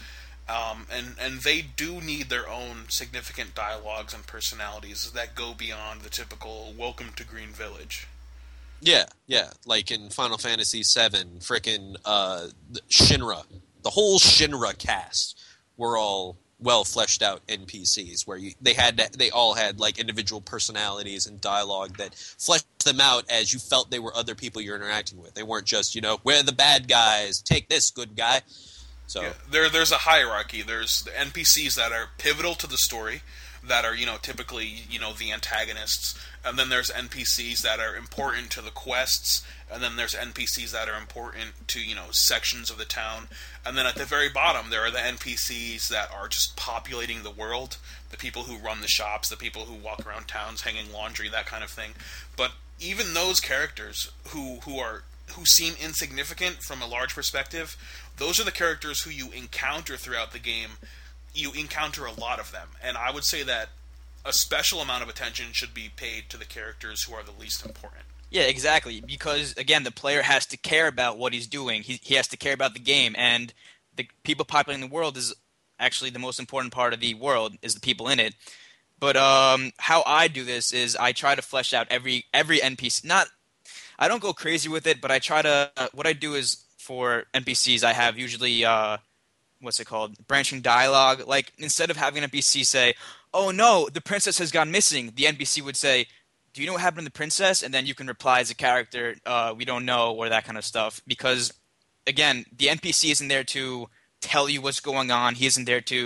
And they do need their own significant dialogues and personalities that go beyond the typical "Welcome to Green Village." Yeah. Like in Final Fantasy VII, frickin' Shinra. The whole Shinra cast were all well fleshed out NPCs where they all had like individual personalities and dialogue that fleshed them out as you felt they were other people you're interacting with. They weren't just, we're the bad guys, take this, good guy. So Yeah, there's a hierarchy. There's the NPCs that are pivotal to the story, that are typically the antagonists, and then there's NPCs that are important to the quests, and then there's NPCs that are important to sections of the town, and then at the very bottom there are the NPCs that are just populating the world, the people who run the shops, the people who walk around towns hanging laundry, that kind of thing. But even those characters who seem insignificant from a large perspective, those are the characters who you encounter throughout the game. You encounter a lot of them, and I would say that a special amount of attention should be paid to the characters who are the least important. Yeah, exactly. Because again, the player has to care about what he's doing. He has to care about the game, and the people populating the world is actually the most important part of the world. Is the people in it. But how I do this is I try to flesh out every NPC. I don't go crazy with it, but I try to. What I do is for NPCs, I have usually what's it called? Branching dialogue. Like instead of having an NPC say, "Oh no, the princess has gone missing," the NPC would say, "Do you know what happened to the princess?" And then you can reply as a character, "We don't know," or that kind of stuff. Because again, the NPC isn't there to tell you what's going on. He isn't there to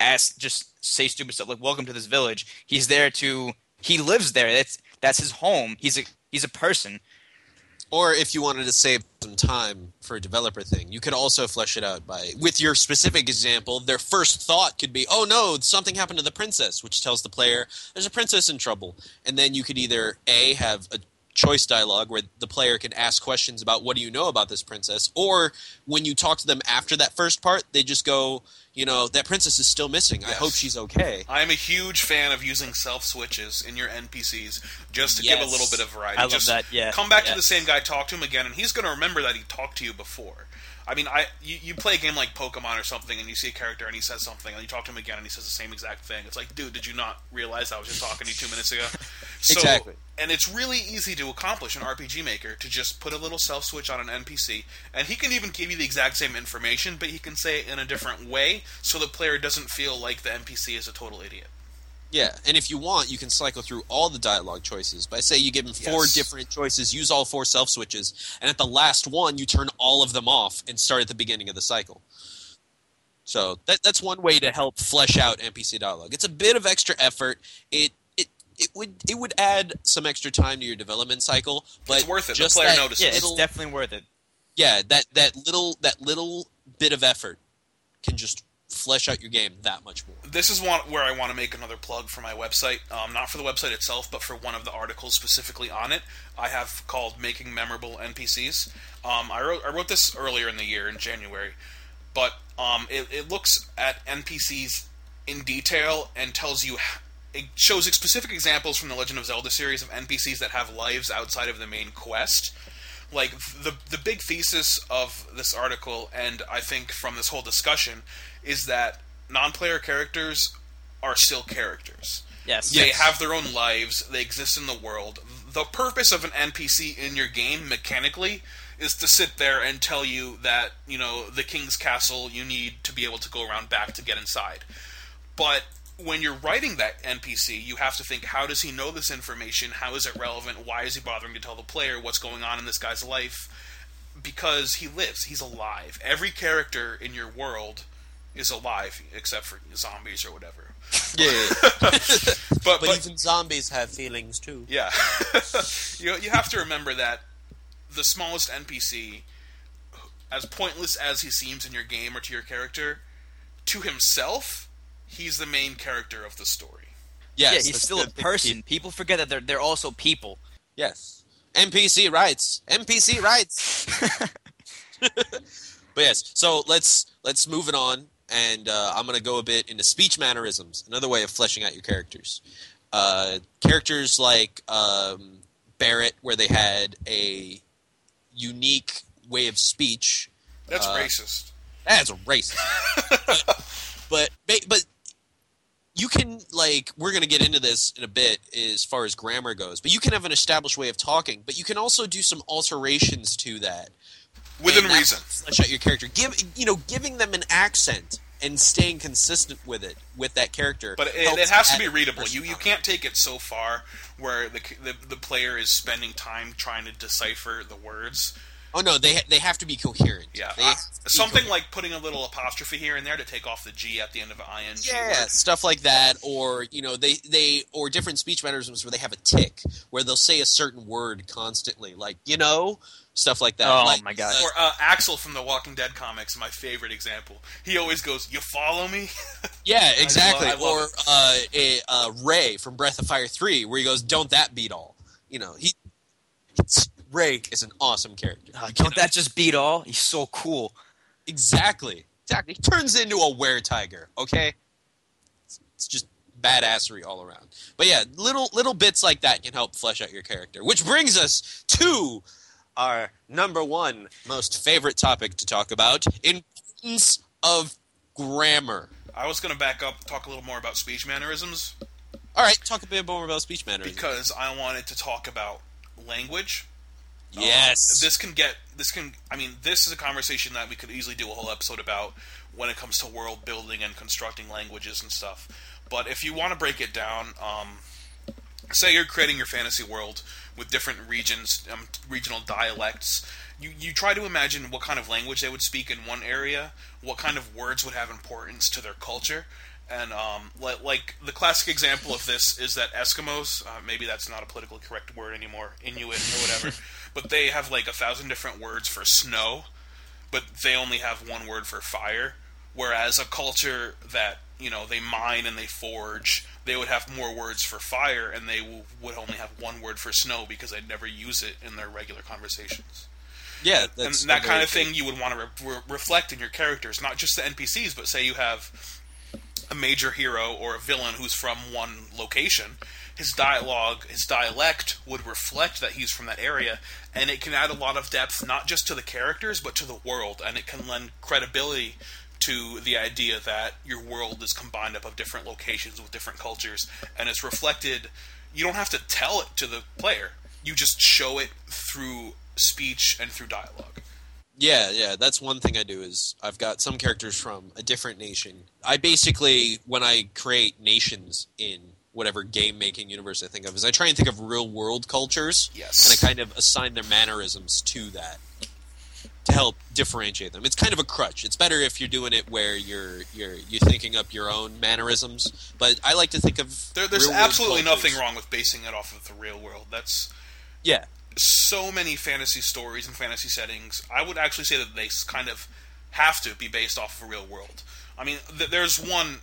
just say stupid stuff like "Welcome to this village." He's there to. He lives there. That's his home. He's a person. Or if you wanted to save some time for a developer thing, you could also flesh it out with your specific example, their first thought could be, oh no, something happened to the princess, which tells the player there's a princess in trouble. And then you could either A, have a choice dialogue where the player can ask questions about what do you know about this princess, or when you talk to them after that first part, they just go, that princess is still missing. I hope she's okay. I am a huge fan of using self-switches in your NPCs just to give a little bit of variety. I love that, yeah. Come back to the same guy, talk to him again, and he's going to remember that he talked to you before. I mean, you play a game like Pokemon or something, and you see a character and he says something, and you talk to him again and he says the same exact thing. It's like, dude, did you not realize I was just talking to you 2 minutes ago? Exactly. And it's really easy to accomplish in RPG Maker to just put a little self-switch on an NPC, and he can even give you the exact same information, but he can say it in a different way, so the player doesn't feel like the NPC is a total idiot. Yeah, and if you want, you can cycle through all the dialogue choices. By say you give him 4 different choices, use all 4 self-switches, and at the last one, you turn all of them off and start at the beginning of the cycle. So that's one way to help flesh out NPC dialogue. It's a bit of extra effort. It would add some extra time to your development cycle, but it's worth it. Just the player notices. Yeah, it's definitely worth it. Yeah, that little bit of effort can just flesh out your game that much more. This is where I want to make another plug for my website. Not for the website itself, but for one of the articles specifically on it. I have called Making Memorable NPCs. I wrote this earlier in the year, in January. But it looks at NPCs in detail and tells you... It shows specific examples from the Legend of Zelda series of NPCs that have lives outside of the main quest. Like, the big thesis of this article, and I think from this whole discussion, is that non-player characters are still characters. Yes. They have their own lives, they exist in the world. The purpose of an NPC in your game, mechanically, is to sit there and tell you that, the king's castle, you need to be able to go around back to get inside. But when you're writing that NPC, you have to think, how does he know this information? How is it relevant? Why is he bothering to tell the player what's going on in this guy's life? Because he lives. He's alive. Every character in your world is alive, except for zombies or whatever. Yeah. but even zombies have feelings, too. Yeah. You have to remember that the smallest NPC, as pointless as he seems in your game or to your character, to himself... he's the main character of the story. Yes, yeah, he's still a person. People forget that they're also people. Yes. NPC rights. NPC rights. But yes, so let's move it on, and I'm going to go a bit into speech mannerisms, another way of fleshing out your characters. Characters like Barrett, where they had a unique way of speech. That's racist. That's racist. But you can, we're going to get into this in a bit as far as grammar goes, but you can have an established way of talking, but you can also do some alterations to that. Within reason. Flesh out your character. Giving them an accent and staying consistent with it, with that character. But it has to be readable. You can't take it so far where the player is spending time trying to decipher the words. Oh no, they have to be coherent. Yeah, something like putting a little apostrophe here and there to take off the G at the end of an ing. Yeah, word. Stuff like that, or they or different speech mannerisms where they have a tick, where they'll say a certain word constantly, stuff like that. Oh my god! Or Axel from the Walking Dead comics, my favorite example. He always goes, "You follow me?" Yeah, exactly. I love or Ray from Breath of Fire 3, where he goes, "Don't that beat all?" Ray is an awesome character. Don't that just beat all? He's so cool. Exactly. He turns into a were-tiger, okay? It's just badassery all around. But yeah, little bits like that can help flesh out your character. Which brings us to our number one most favorite topic to talk about, importance of grammar. I was going to back up, talk a little more about speech mannerisms. All right, talk a bit more about speech mannerisms. Because I wanted to talk about language. Yes. This is a conversation that we could easily do a whole episode about when it comes to world building and constructing languages and stuff. But if you want to break it down, say you're creating your fantasy world with different regions, regional dialects, you try to imagine what kind of language they would speak in one area, what kind of words would have importance to their culture, And like the classic example of this is that Eskimos, maybe that's not a politically correct word anymore, Inuit or whatever, but they have like 1,000 different words for snow, but they only have one word for fire. Whereas a culture that, they mine and they forge, they would have more words for fire, and they would only have one word for snow because they'd never use it in their regular conversations. Yeah, and that kind of thing you would want to reflect in your characters, not just the NPCs, but say you have a major hero or a villain who's from one location. His dialect would reflect that he's from that area, and it can add a lot of depth, not just to the characters, but to the world, and it can lend credibility to the idea that your world is combined up of different locations with different cultures, and it's reflected. You don't have to tell it to the player. You just show it through speech and through dialogue. Yeah, that's one thing I do is I've got some characters from a different nation. I basically, when I create nations in whatever game-making universe I think of, is I try and think of real-world cultures, yes, and I kind of assign their mannerisms to that to help differentiate them. It's kind of a crutch. It's better if you're doing it where you're thinking up your own mannerisms, but I like to think of there's absolutely nothing wrong with basing it off of the real world. That's so many fantasy stories and fantasy settings. I would actually say that they kind of have to be based off of a real world. I mean, there's one,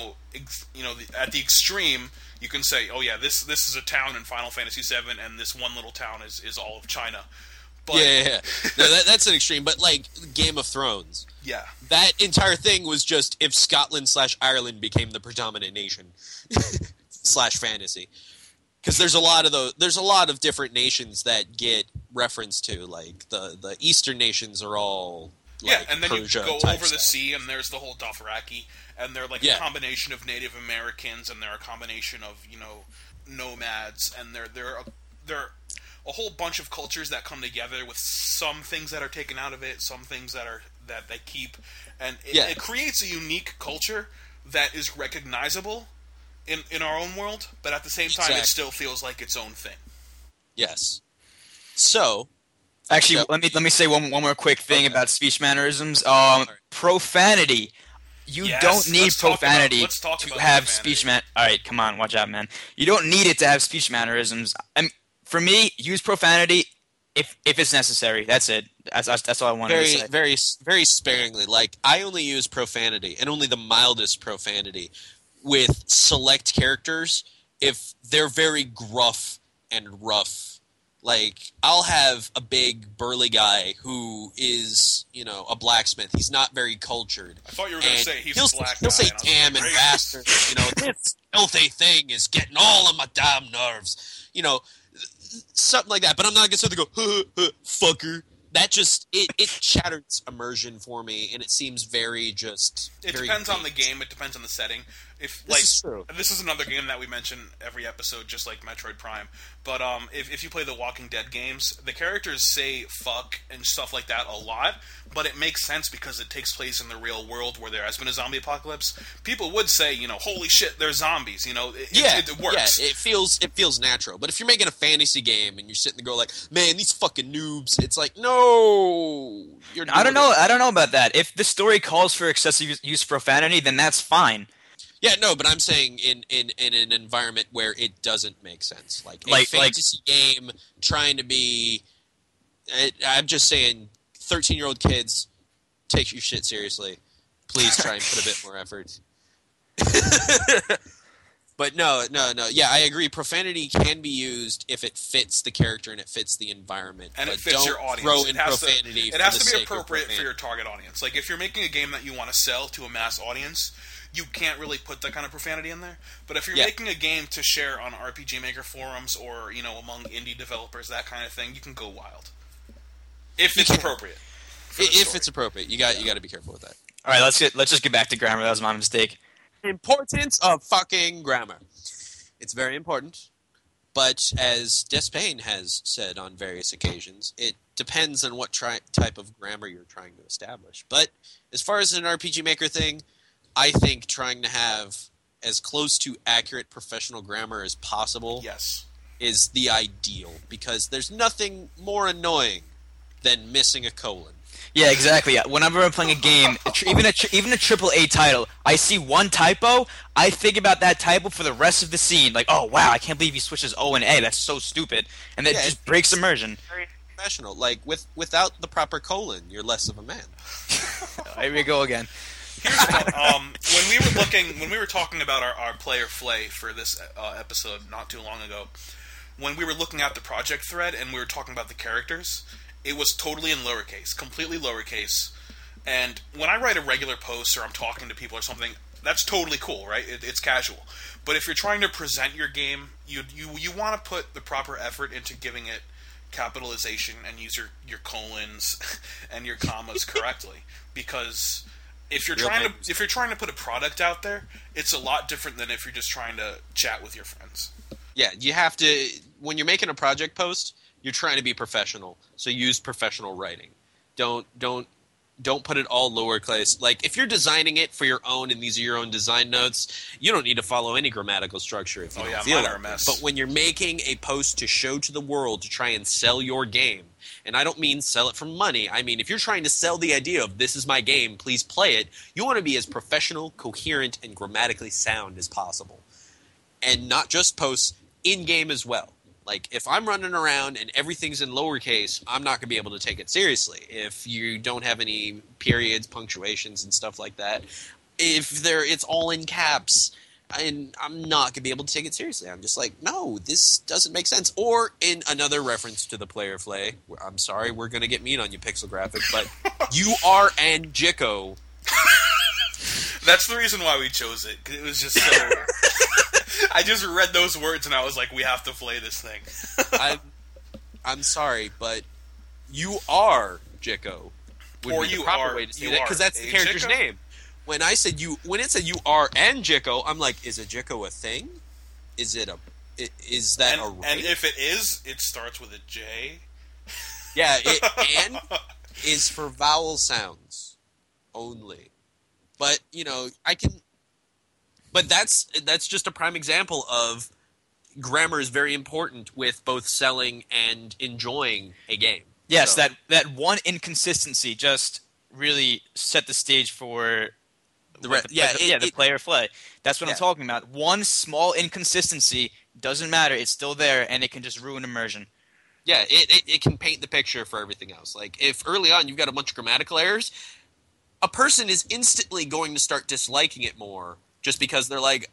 at the extreme, you can say, oh yeah, this is a town in Final Fantasy VII, and this one little town is all of China. But, yeah. No, that's an extreme. But like Game of Thrones, that entire thing was just if Scotland/Ireland became the predominant nation / fantasy. Because there's a lot of different nations that get referenced to. Like the Eastern nations are all and then Persia you go type over the stuff. sea, and there's the whole Dothraki, and they're like a combination of Native Americans, and they're a combination of nomads, and they're a whole bunch of cultures that come together with some things that are taken out of it, some things that they keep, and it creates a unique culture that is recognizable in our own world, but at the same time, it still feels like its own thing. Yes. So, actually, let me say one more quick thing about speech mannerisms. Profanity. You don't need profanity to have speech man. All right, come on, watch out, man. You don't need it to have speech mannerisms. For me, use profanity if it's necessary. That's it. That's all I wanted to say. Very, very sparingly. Like, I only use profanity, and only the mildest profanity, with select characters if they're very gruff and rough. Like, I'll have a big burly guy who is, a blacksmith. He's not very cultured. I thought you were going to say he's a black guy. He'll say damn and bastard. This filthy thing is getting all of my damn nerves. Something like that. But I'm not going to sit there and go, fucker. That just, it shatters immersion for me, and it seems very just... It depends on the game. It depends on the setting. This is true. This is another game that we mention every episode, just like Metroid Prime. But if you play the Walking Dead games, the characters say fuck and stuff like that a lot, but it makes sense because it takes place in the real world where there has been a zombie apocalypse. People would say, holy shit, they're zombies. It works. Yeah, it feels natural. But if you're making a fantasy game and you're sitting there going like, man, these fucking noobs, it's like, no. I don't know about that. If the story calls for excessive use of profanity, then that's fine. Yeah, no, but I'm saying in an environment where it doesn't make sense. Like a fantasy game trying to be... I'm just saying, 13-year-old kids, take your shit seriously. Please try and put a bit more effort. But no. Yeah, I agree. Profanity can be used if it fits the character and it fits the environment. And but it fits don't your audience. Throw in profanity. It has to be appropriate for your target audience. Like, if you're making a game that you want to sell to a mass audience, you can't really put that kind of profanity in there. But if you're making a game to share on RPG Maker forums or, among indie developers, that kind of thing, you can go wild. If it's appropriate. If it's appropriate. You got to be careful with that. All right, let's just get back to grammar. That was my mistake. Importance of fucking grammar. It's very important. But as Despain has said on various occasions, it depends on what type of grammar you're trying to establish. But as far as an RPG Maker thing, I think trying to have as close to accurate professional grammar as possible is the ideal, because there's nothing more annoying than missing a colon. Yeah, exactly. Yeah. Whenever I'm playing a game, even a triple A title, I see one typo, I think about that typo for the rest of the scene. Like, oh wow, I can't believe he switches O and A. That's so stupid, and that Yeah, just breaks immersion. Very professional. Like without the proper colon, you're less of a man. Here we go again. Here's what, when we were talking about our player flay for this episode not too long ago, when we were looking at the project thread and we were talking about the characters, it was totally in lowercase, completely lowercase. And when I write a regular post or I'm talking to people or something, that's totally cool, right? It's casual. But if you're trying to present your game, you want to put the proper effort into giving it capitalization and use your colons and your commas correctly, because if you're trying to put a product out there, it's a lot different than if you're just trying to chat with your friends. Yeah, you have to. When you're making a project post, you're trying to be professional. So use professional writing. Don't put it all lowercase. Like if you're designing it for your own and these are your own design notes, you don't need to follow any grammatical structure if you don't feel mine are a mess. But when you're making a post to show to the world to try and sell your game, and I don't mean sell it for money. I mean if you're trying to sell the idea of this is my game, please play it, you want to be as professional, coherent, and grammatically sound as possible. And not just posts in-game as well. Like, if I'm running around and everything's in lowercase, I'm not going to be able to take it seriously. If you don't have any periods, punctuations, and stuff like that, it's all in caps, and I'm not going to be able to take it seriously. I'm just like, no, this doesn't make sense. Or in another reference to the player flay, I'm sorry, we're going to get mean on you, Pixel Graphic, but you are and Jicko. That's the reason why we chose it. 'Cause it was just so... I just read those words and I was like, we have to play this thing. I'm sorry, but you are Jicko. Or you are, because that's the character's Jicko? name. When it said you are and Jicko, I'm like, is a Jicko a thing? Is that a right? And if it is, it starts with a J. Yeah, and is for vowel sounds only. But But that's just a prime example of grammar is very important with both selling and enjoying a game. Yes, so. that one inconsistency just really set the stage for the player flay. That's what I'm talking about. One small inconsistency doesn't matter; it's still there, and it can just ruin immersion. Yeah, it can paint the picture for everything else. Like if early on you've got a bunch of grammatical errors, a person is instantly going to start disliking it more. Just because they're like,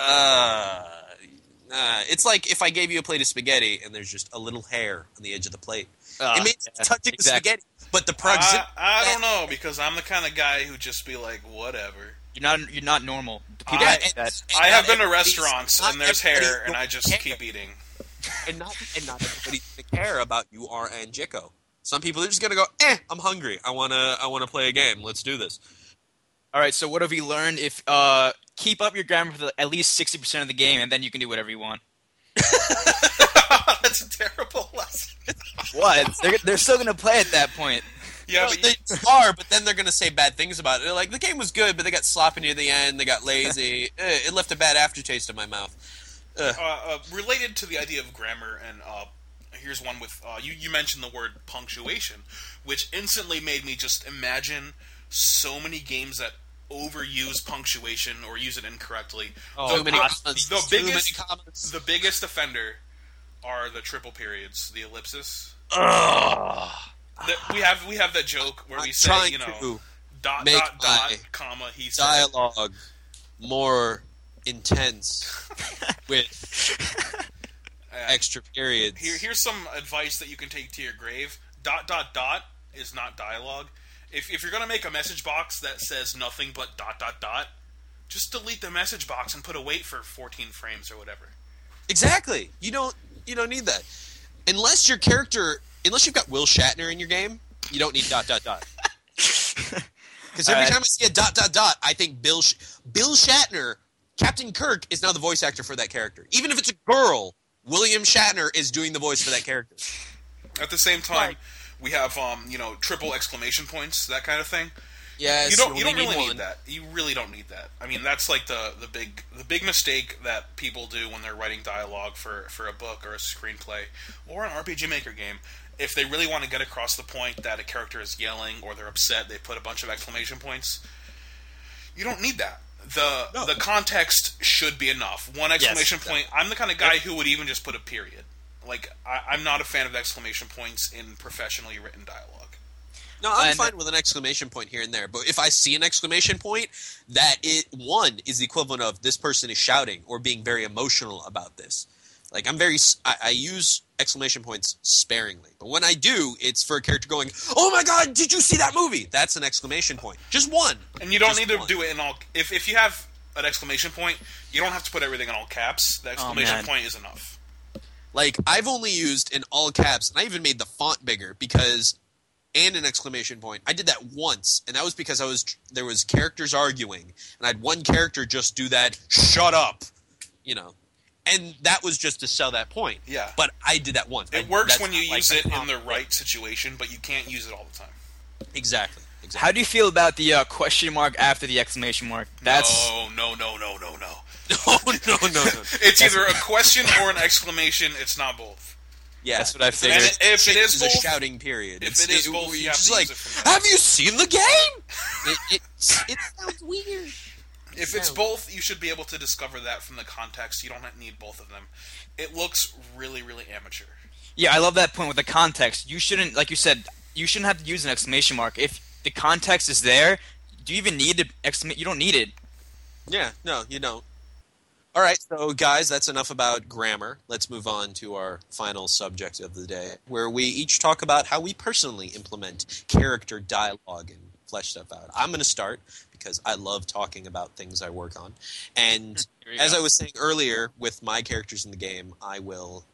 it's like if I gave you a plate of spaghetti and there's just a little hair on the edge of the plate. It means touching the spaghetti, but the proximity. I don't know, because I'm the kind of guy who just be like, whatever. You're not normal. I have been to restaurants and there's hair, and I just keep eating. And not everybody's gonna care about you are and Jicko. Some people are just gonna go, I'm hungry. I wanna play a game. Let's do this. All right, so what have we learned? If keep up your grammar for at least 60% of the game, and then you can do whatever you want. That's a terrible lesson. What? They're still going to play at that point. Yeah, well, they are, but then they're going to say bad things about it. They're like, the game was good, but they got sloppy near the end. They got lazy. It left a bad aftertaste in my mouth. Related to the idea of grammar, and here's one with you mentioned the word punctuation, which instantly made me just imagine so many games that overuse punctuation or use it incorrectly. The biggest offender are the triple periods, the ellipsis. We have that joke where we say, dot, comma, he said. Dialogue more intense with extra periods. Here's some advice that you can take to your grave. ... is not dialogue. If you're going to make a message box that says nothing but ... just delete the message box and put a wait for 14 frames or whatever. Exactly. You don't need that. Unless you've got Will Shatner in your game, you don't need ... Because every time I see a ... I think Bill Shatner, Captain Kirk, is now the voice actor for that character. Even if it's a girl, William Shatner is doing the voice for that character. At the same time, we have triple exclamation points, that kind of thing. Yes, you don't only really one. need that. You really don't need that. I mean, that's like the big mistake that people do when they're writing dialogue for a book or a screenplay or an RPG Maker game. If they really want to get across the point that a character is yelling or they're upset, they put a bunch of exclamation points. You don't need that. The context should be enough. One exclamation point. I'm the kind of guy who would even just put a period. Like, I'm not a fan of exclamation points in professionally written dialogue. No, I'm fine with an exclamation point here and there, but if I see an exclamation point, one is the equivalent of this person is shouting or being very emotional about this. Like, I use exclamation points sparingly, but when I do, it's for a character going, "Oh my god, did you see that movie?" That's an exclamation point. Just one. And you don't need to do it in all. If you have an exclamation point, you don't have to put everything in all caps. The exclamation point is enough. Like, I've only used in all caps, and I even made the font bigger and an exclamation point. I did that once, and that was because there was characters arguing, and I had one character just do that, "Shut up," and that was just to sell that point. Yeah. But I did that once. It works when you use it in the right situation, but you can't use it all the time. Exactly. How do you feel about the question mark after the exclamation mark? No. No. It's either a question or an exclamation. It's not both. Yeah, that's what I figured. And if it is it's both, a shouting period. If it is both, you have just to like, use it from that. "Have you seen the game?" It sounds weird. If it's both, you should be able to discover that from the context. You don't need both of them. It looks really, really amateur. Yeah, I love that point with the context. You shouldn't, like you said, you shouldn't have to use an exclamation mark. If the context is there, do you even need to exclamate? You don't need it. Yeah, no, you don't. All right, so guys, that's enough about grammar. Let's move on to our final subject of the day, where we each talk about how we personally implement character dialogue and flesh stuff out. I'm going to start because I love talking about things I work on. And as I was saying earlier, with my characters in the game, I will,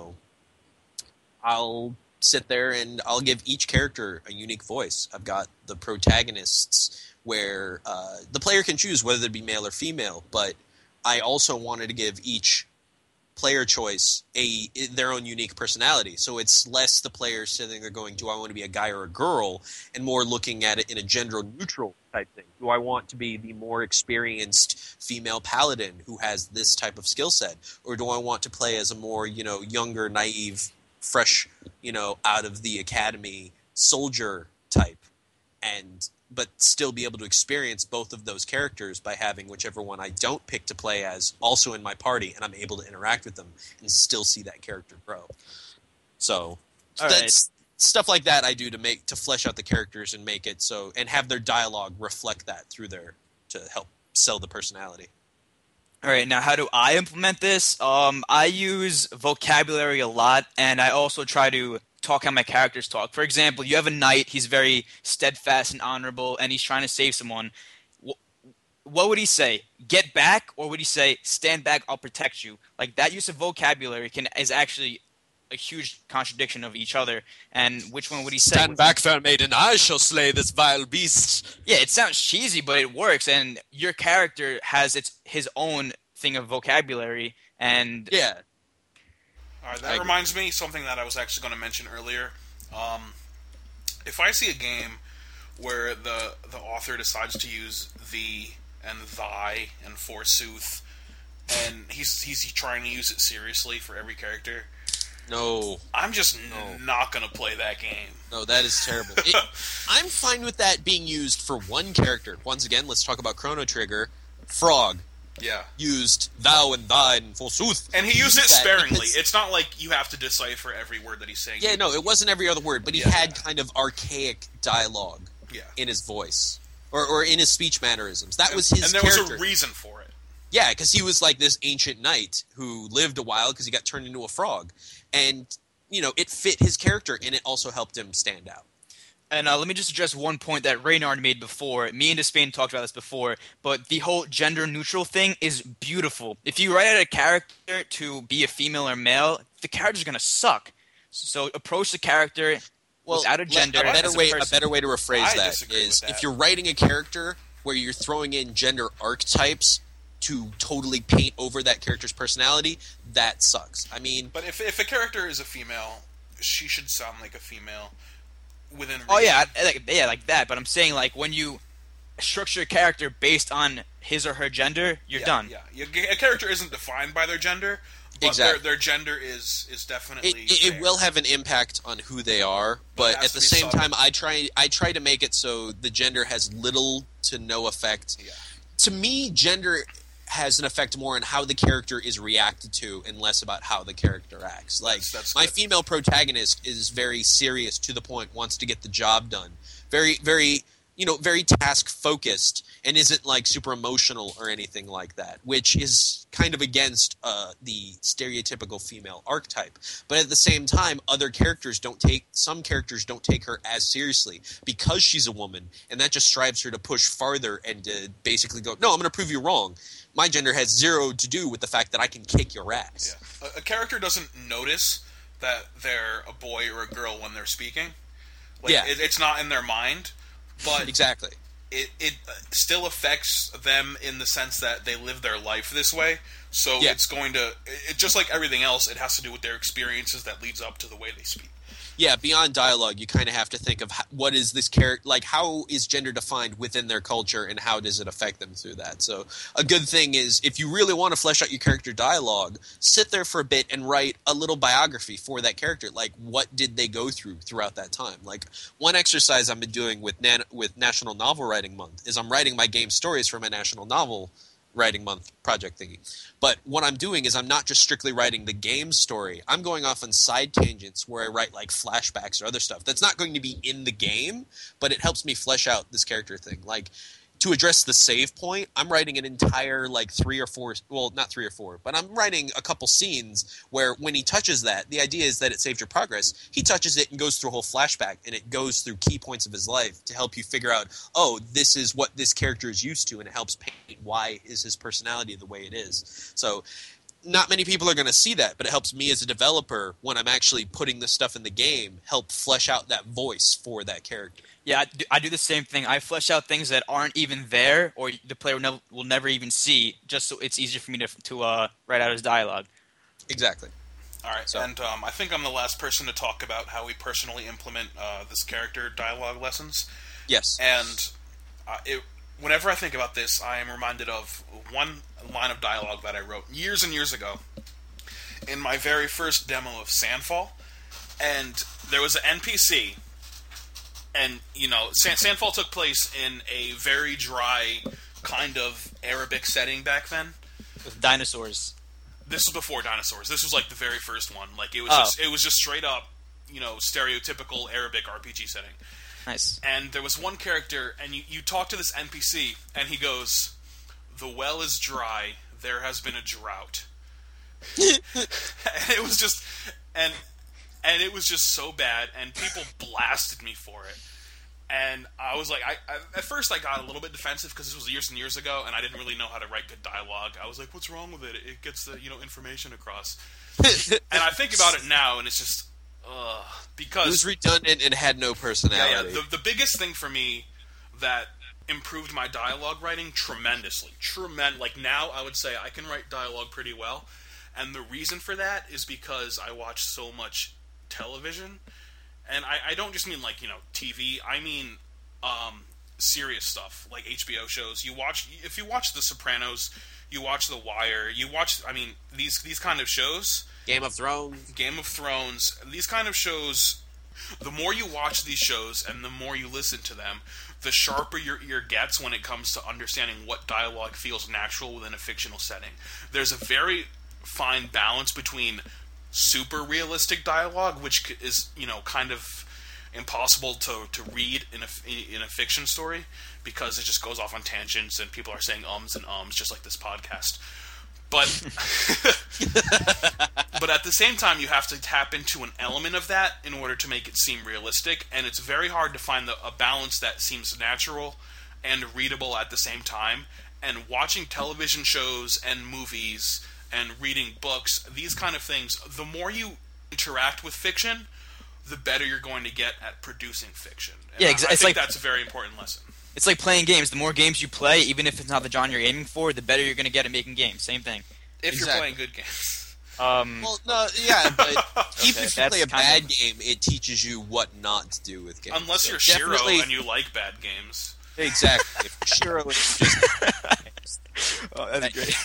I'll sit there and I'll give each character a unique voice. I've got the protagonists where the player can choose whether to be male or female, but I also wanted to give each player choice their own unique personality. So it's less the player sitting there going, do I want to be a guy or a girl, and more looking at it in a gender-neutral type thing. Do I want to be the more experienced female paladin who has this type of skill set? Or do I want to play as a more, younger, naive, fresh, out of the academy soldier type? But still be able to experience both of those characters by having whichever one I don't pick to play as also in my party, and I'm able to interact with them and still see that character grow. So that's stuff like that I do to flesh out the characters and make it so, and have their dialogue reflect that to help sell the personality. All right, now how do I implement this? I use vocabulary a lot, and I also try to talk how my characters talk. For example, you have a knight, he's very steadfast and honorable, and he's trying to save someone. What would he say? Get back? Or would he say, stand back, I'll protect you? Like, that use of vocabulary is actually a huge contradiction of each other. And which one would he say? Stand back, fair maiden, I shall slay this vile beast. Yeah, it sounds cheesy, but it works, and your character has his own thing of vocabulary, and... Yeah. All right, that reminds me something that I was actually going to mention earlier. If I see a game where the author decides to use thee and thy and forsooth, and he's trying to use it seriously for every character, no, I'm just not going to play that game. No, that is terrible. I'm fine with that being used for one character. Once again, let's talk about Chrono Trigger. Frog. Yeah. Used thou and thine, forsooth. And he used it sparingly. It's not like you have to decipher every word that he's saying. Yeah, no, it wasn't every other word, but he had kind of archaic dialogue in his voice. Or in his speech mannerisms. That was his character. And there was a reason for it. Yeah, because he was like this ancient knight who lived a while because he got turned into a frog. And, it fit his character, and it also helped him stand out. And let me just address one point that Reynard made before. Me and Despain talked about this before, but the whole gender-neutral thing is beautiful. If you write out a character to be a female or male, the character's going to suck. So approach the character without a gender. A better way to rephrase that is if you're writing a character where you're throwing in gender archetypes to totally paint over that character's personality, that sucks. I mean... But if a character is a female, she should sound like a female... within reason. Oh yeah, like that. But I'm saying, like, when you structure a character based on his or her gender, you're done. Yeah, a character isn't defined by their gender, but Exactly. their gender is definitely It will have an impact on who they are, but has at to the be same subtle. time, I try to make it so the gender has little to no effect. Yeah. To me, gender has an effect more on how the character is reacted to and less about how the character acts. Like, That's my good. female protagonist is very serious, to the point, wants to get the job done. Very, very, very task-focused, and isn't, like, super emotional or anything like that, which is kind of against the stereotypical female archetype. But at the same time, some characters don't take her as seriously because she's a woman, and that just strives her to push farther and to basically go, no, I'm going to prove you wrong. My gender has zero to do with the fact that I can kick your ass. Yeah. A character doesn't notice that they're a boy or a girl when they're speaking. Like, Yeah. it's not in their mind, but Exactly. it still affects them in the sense that they live their life this way. So Yeah. it's going to, just like everything else, it has to do with their experiences that leads up to the way they speak. Yeah, beyond dialogue, you kind of have to think of what is this character, like, how is gender defined within their culture, and how does it affect them through that? So a good thing is, if you really want to flesh out your character dialogue, sit there for a bit and write a little biography for that character. Like, what did they go through throughout that time? Like, one exercise I've been doing with National Novel Writing Month is I'm writing my game stories for my National Novel Writing Month project thingy. But what I'm doing is I'm not just strictly writing the game story. I'm going off on side tangents where I write, like, flashbacks or other stuff that's not going to be in the game, but it helps me flesh out this character thing. Like, to address the save point, I'm writing an entire, like, 3 or 4, well, not 3 or 4, but I'm writing a couple scenes where when he touches that, the idea is that it saves your progress. He touches it and goes through a whole flashback, and it goes through key points of his life to help you figure out, oh, this is what this character is used to, and it helps paint why is his personality the way it is. So not many people are going to see that, but it helps me as a developer, when I'm actually putting this stuff in the game, help flesh out that voice for that character. Yeah, I do the same thing. I flesh out things that aren't even there, or the player will never even see, just so it's easier for me to write out his dialogue. Exactly. All right, So- and I think I'm the last person to talk about how we personally implement this character dialogue lessons. Yes. And whenever I think about this, I am reminded of one line of dialogue that I wrote years and years ago in my very first demo of Sandfall. And there was an NPC, and, Sandfall took place in a very dry kind of Arabic setting back then. With dinosaurs. This was before dinosaurs. This was like the very first one. Like, it was just straight up, stereotypical Arabic RPG setting. Nice. And there was one character, and you talk to this NPC, and he goes, "The well is dry. There has been a drought." And it was just, and it was just so bad, and people blasted me for it. And I was like, at first I got a little bit defensive because this was years and years ago, and I didn't really know how to write good dialogue. I was like, "What's wrong with it? It gets the information across." And I think about it now, and it's just, because It was redundant and had no personality. yeah. The biggest thing for me that improved my dialogue writing tremendously. Like, now I would say I can write dialogue pretty well. And the reason for that is because I watch so much television. And I don't just mean, like, TV. I mean serious stuff, like HBO shows. If you watch The Sopranos, you watch The Wire, these kind of shows. Game of Thrones. These kind of shows, the more you watch these shows and the more you listen to them, the sharper your ear gets when it comes to understanding what dialogue feels natural within a fictional setting. There's a very fine balance between super realistic dialogue, which is, kind of impossible to read in a fiction story because it just goes off on tangents and people are saying ums and ums, just like this podcast. But but at the same time, you have to tap into an element of that in order to make it seem realistic, and it's very hard to find a balance that seems natural and readable at the same time. And watching television shows and movies and reading books, these kind of things, the more you interact with fiction, the better you're going to get at producing fiction. And Yeah, I it's think like- that's a very important lesson. It's like playing games. The more games you play, even if it's not the genre you're aiming for, the better you're going to get at making games. Same thing. If you're Exactly. playing good games. Well, no, yeah, but even if you that's play a kind bad of- game, it teaches you what not to do with games. Unless So you're Shiro definitely- and you like bad games. Exactly. Shiro is just... Oh, that's great.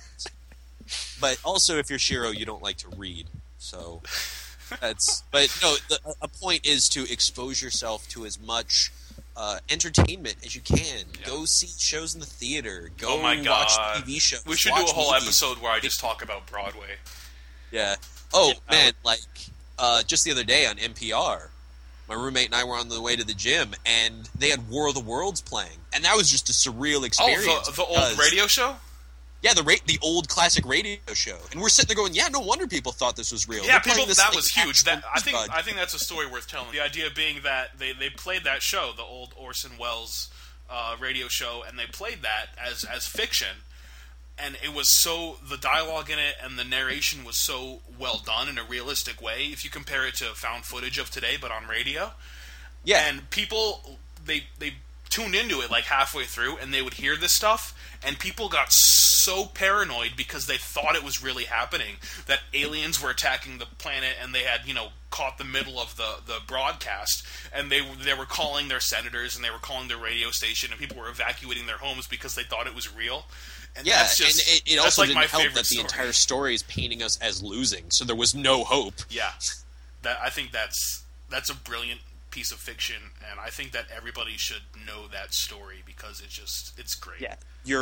But also, if you're Shiro, you don't like to read. So that's... But no, a point is to expose yourself to as much entertainment as you can. Yeah. Go see shows in the theater. Go watch TV shows. We should do a whole episode where I just talk about Broadway. Yeah. Oh, man, just the other day on NPR, my roommate and I were on the way to the gym, and they had War of the Worlds playing. And that was just a surreal experience. Oh, the old radio show? Yeah, the old classic radio show. And we're sitting there going, yeah, no wonder people thought this was real. Yeah, that was huge. I think that's a story worth telling. The idea being that they played that show, the old Orson Welles radio show, and they played that as fiction. And it was the dialogue in it and the narration was so well done in a realistic way, if you compare it to found footage of today, but on radio. Yeah. And people, they tuned into it like halfway through, and they would hear this stuff, and people got so paranoid because they thought it was really happening, that aliens were attacking the planet, and they had, caught the middle of the broadcast, and they were calling their senators, and they were calling their radio station, and people were evacuating their homes because they thought it was real. And yeah, and it also like didn't help that the entire story is painting us as losing, so there was no hope. Yeah, I think that's a brilliant piece of fiction, and I think that everybody should know that story because it's great. Yeah,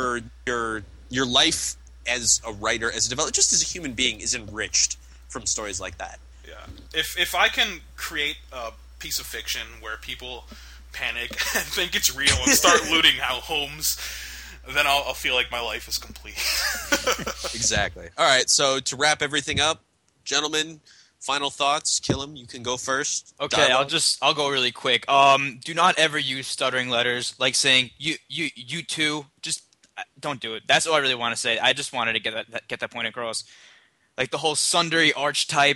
your life as a writer, as a developer, just as a human being, is enriched from stories like that. Yeah, if I can create a piece of fiction where people panic and think it's real and start looting homes, then I'll feel like my life is complete. Exactly. All right, so to wrap everything up, gentlemen, final thoughts. Killam, you can go first. Okay, Dialogue. I'll go really quick. Do not ever use stuttering letters, like saying you too. Just don't do it. That's all I really want to say. I just wanted to get that point across. Like the whole sundry archetype.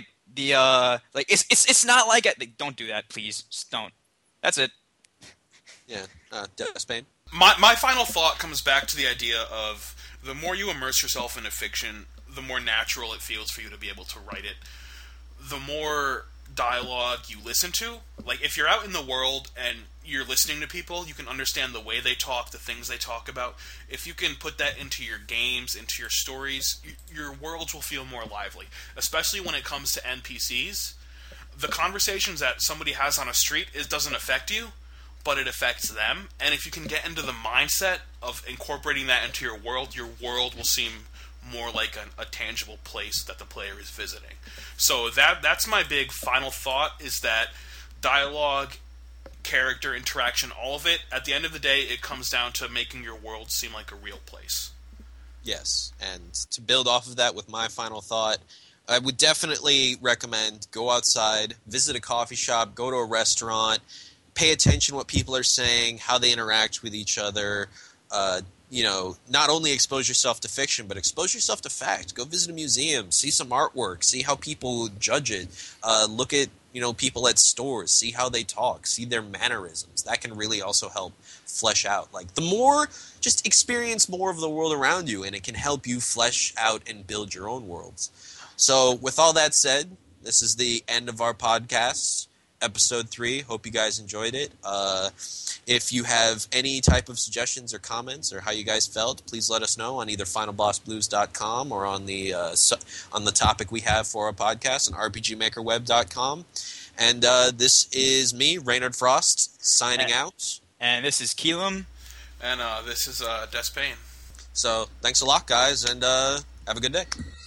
It's not like don't do that, please. Just don't. That's it. Yeah. Spain. My final thought comes back to the idea of the more you immerse yourself in a fiction, the more natural it feels for you to be able to write it. The more dialogue you listen to, like if you're out in the world and you're listening to people, you can understand the way they talk, the things they talk about. If you can put that into your games, into your stories, your worlds will feel more lively, especially when it comes to NPCs. The conversations that somebody has on a street, it doesn't affect you, but it affects them. And if you can get into the mindset of incorporating that into your world will seem more like a tangible place that the player is visiting. So that's my big final thought, is that dialogue, character interaction, all of it, at the end of the day, it comes down to making your world seem like a real place. Yes, and to build off of that with my final thought, I would definitely recommend go outside, visit a coffee shop, go to a restaurant, pay attention to what people are saying, how they interact with each other. Not only expose yourself to fiction, but expose yourself to fact. Go visit a museum, see some artwork, see how people judge it. Look at people at stores, see how they talk, see their mannerisms. That can really also help flesh out. Like the more, just experience more of the world around you, and it can help you flesh out and build your own worlds. So, with all that said, this is the end of our podcast. Episode 3. Hope you guys enjoyed it. If you have any type of suggestions or comments or how you guys felt, please let us know on either finalbossblues.com or on the topic we have for our podcast on rpgmakerweb.com. And this is me, Reynard Frost, signing out. And this is Keelam. And this is Despain. So thanks a lot, guys, and have a good day.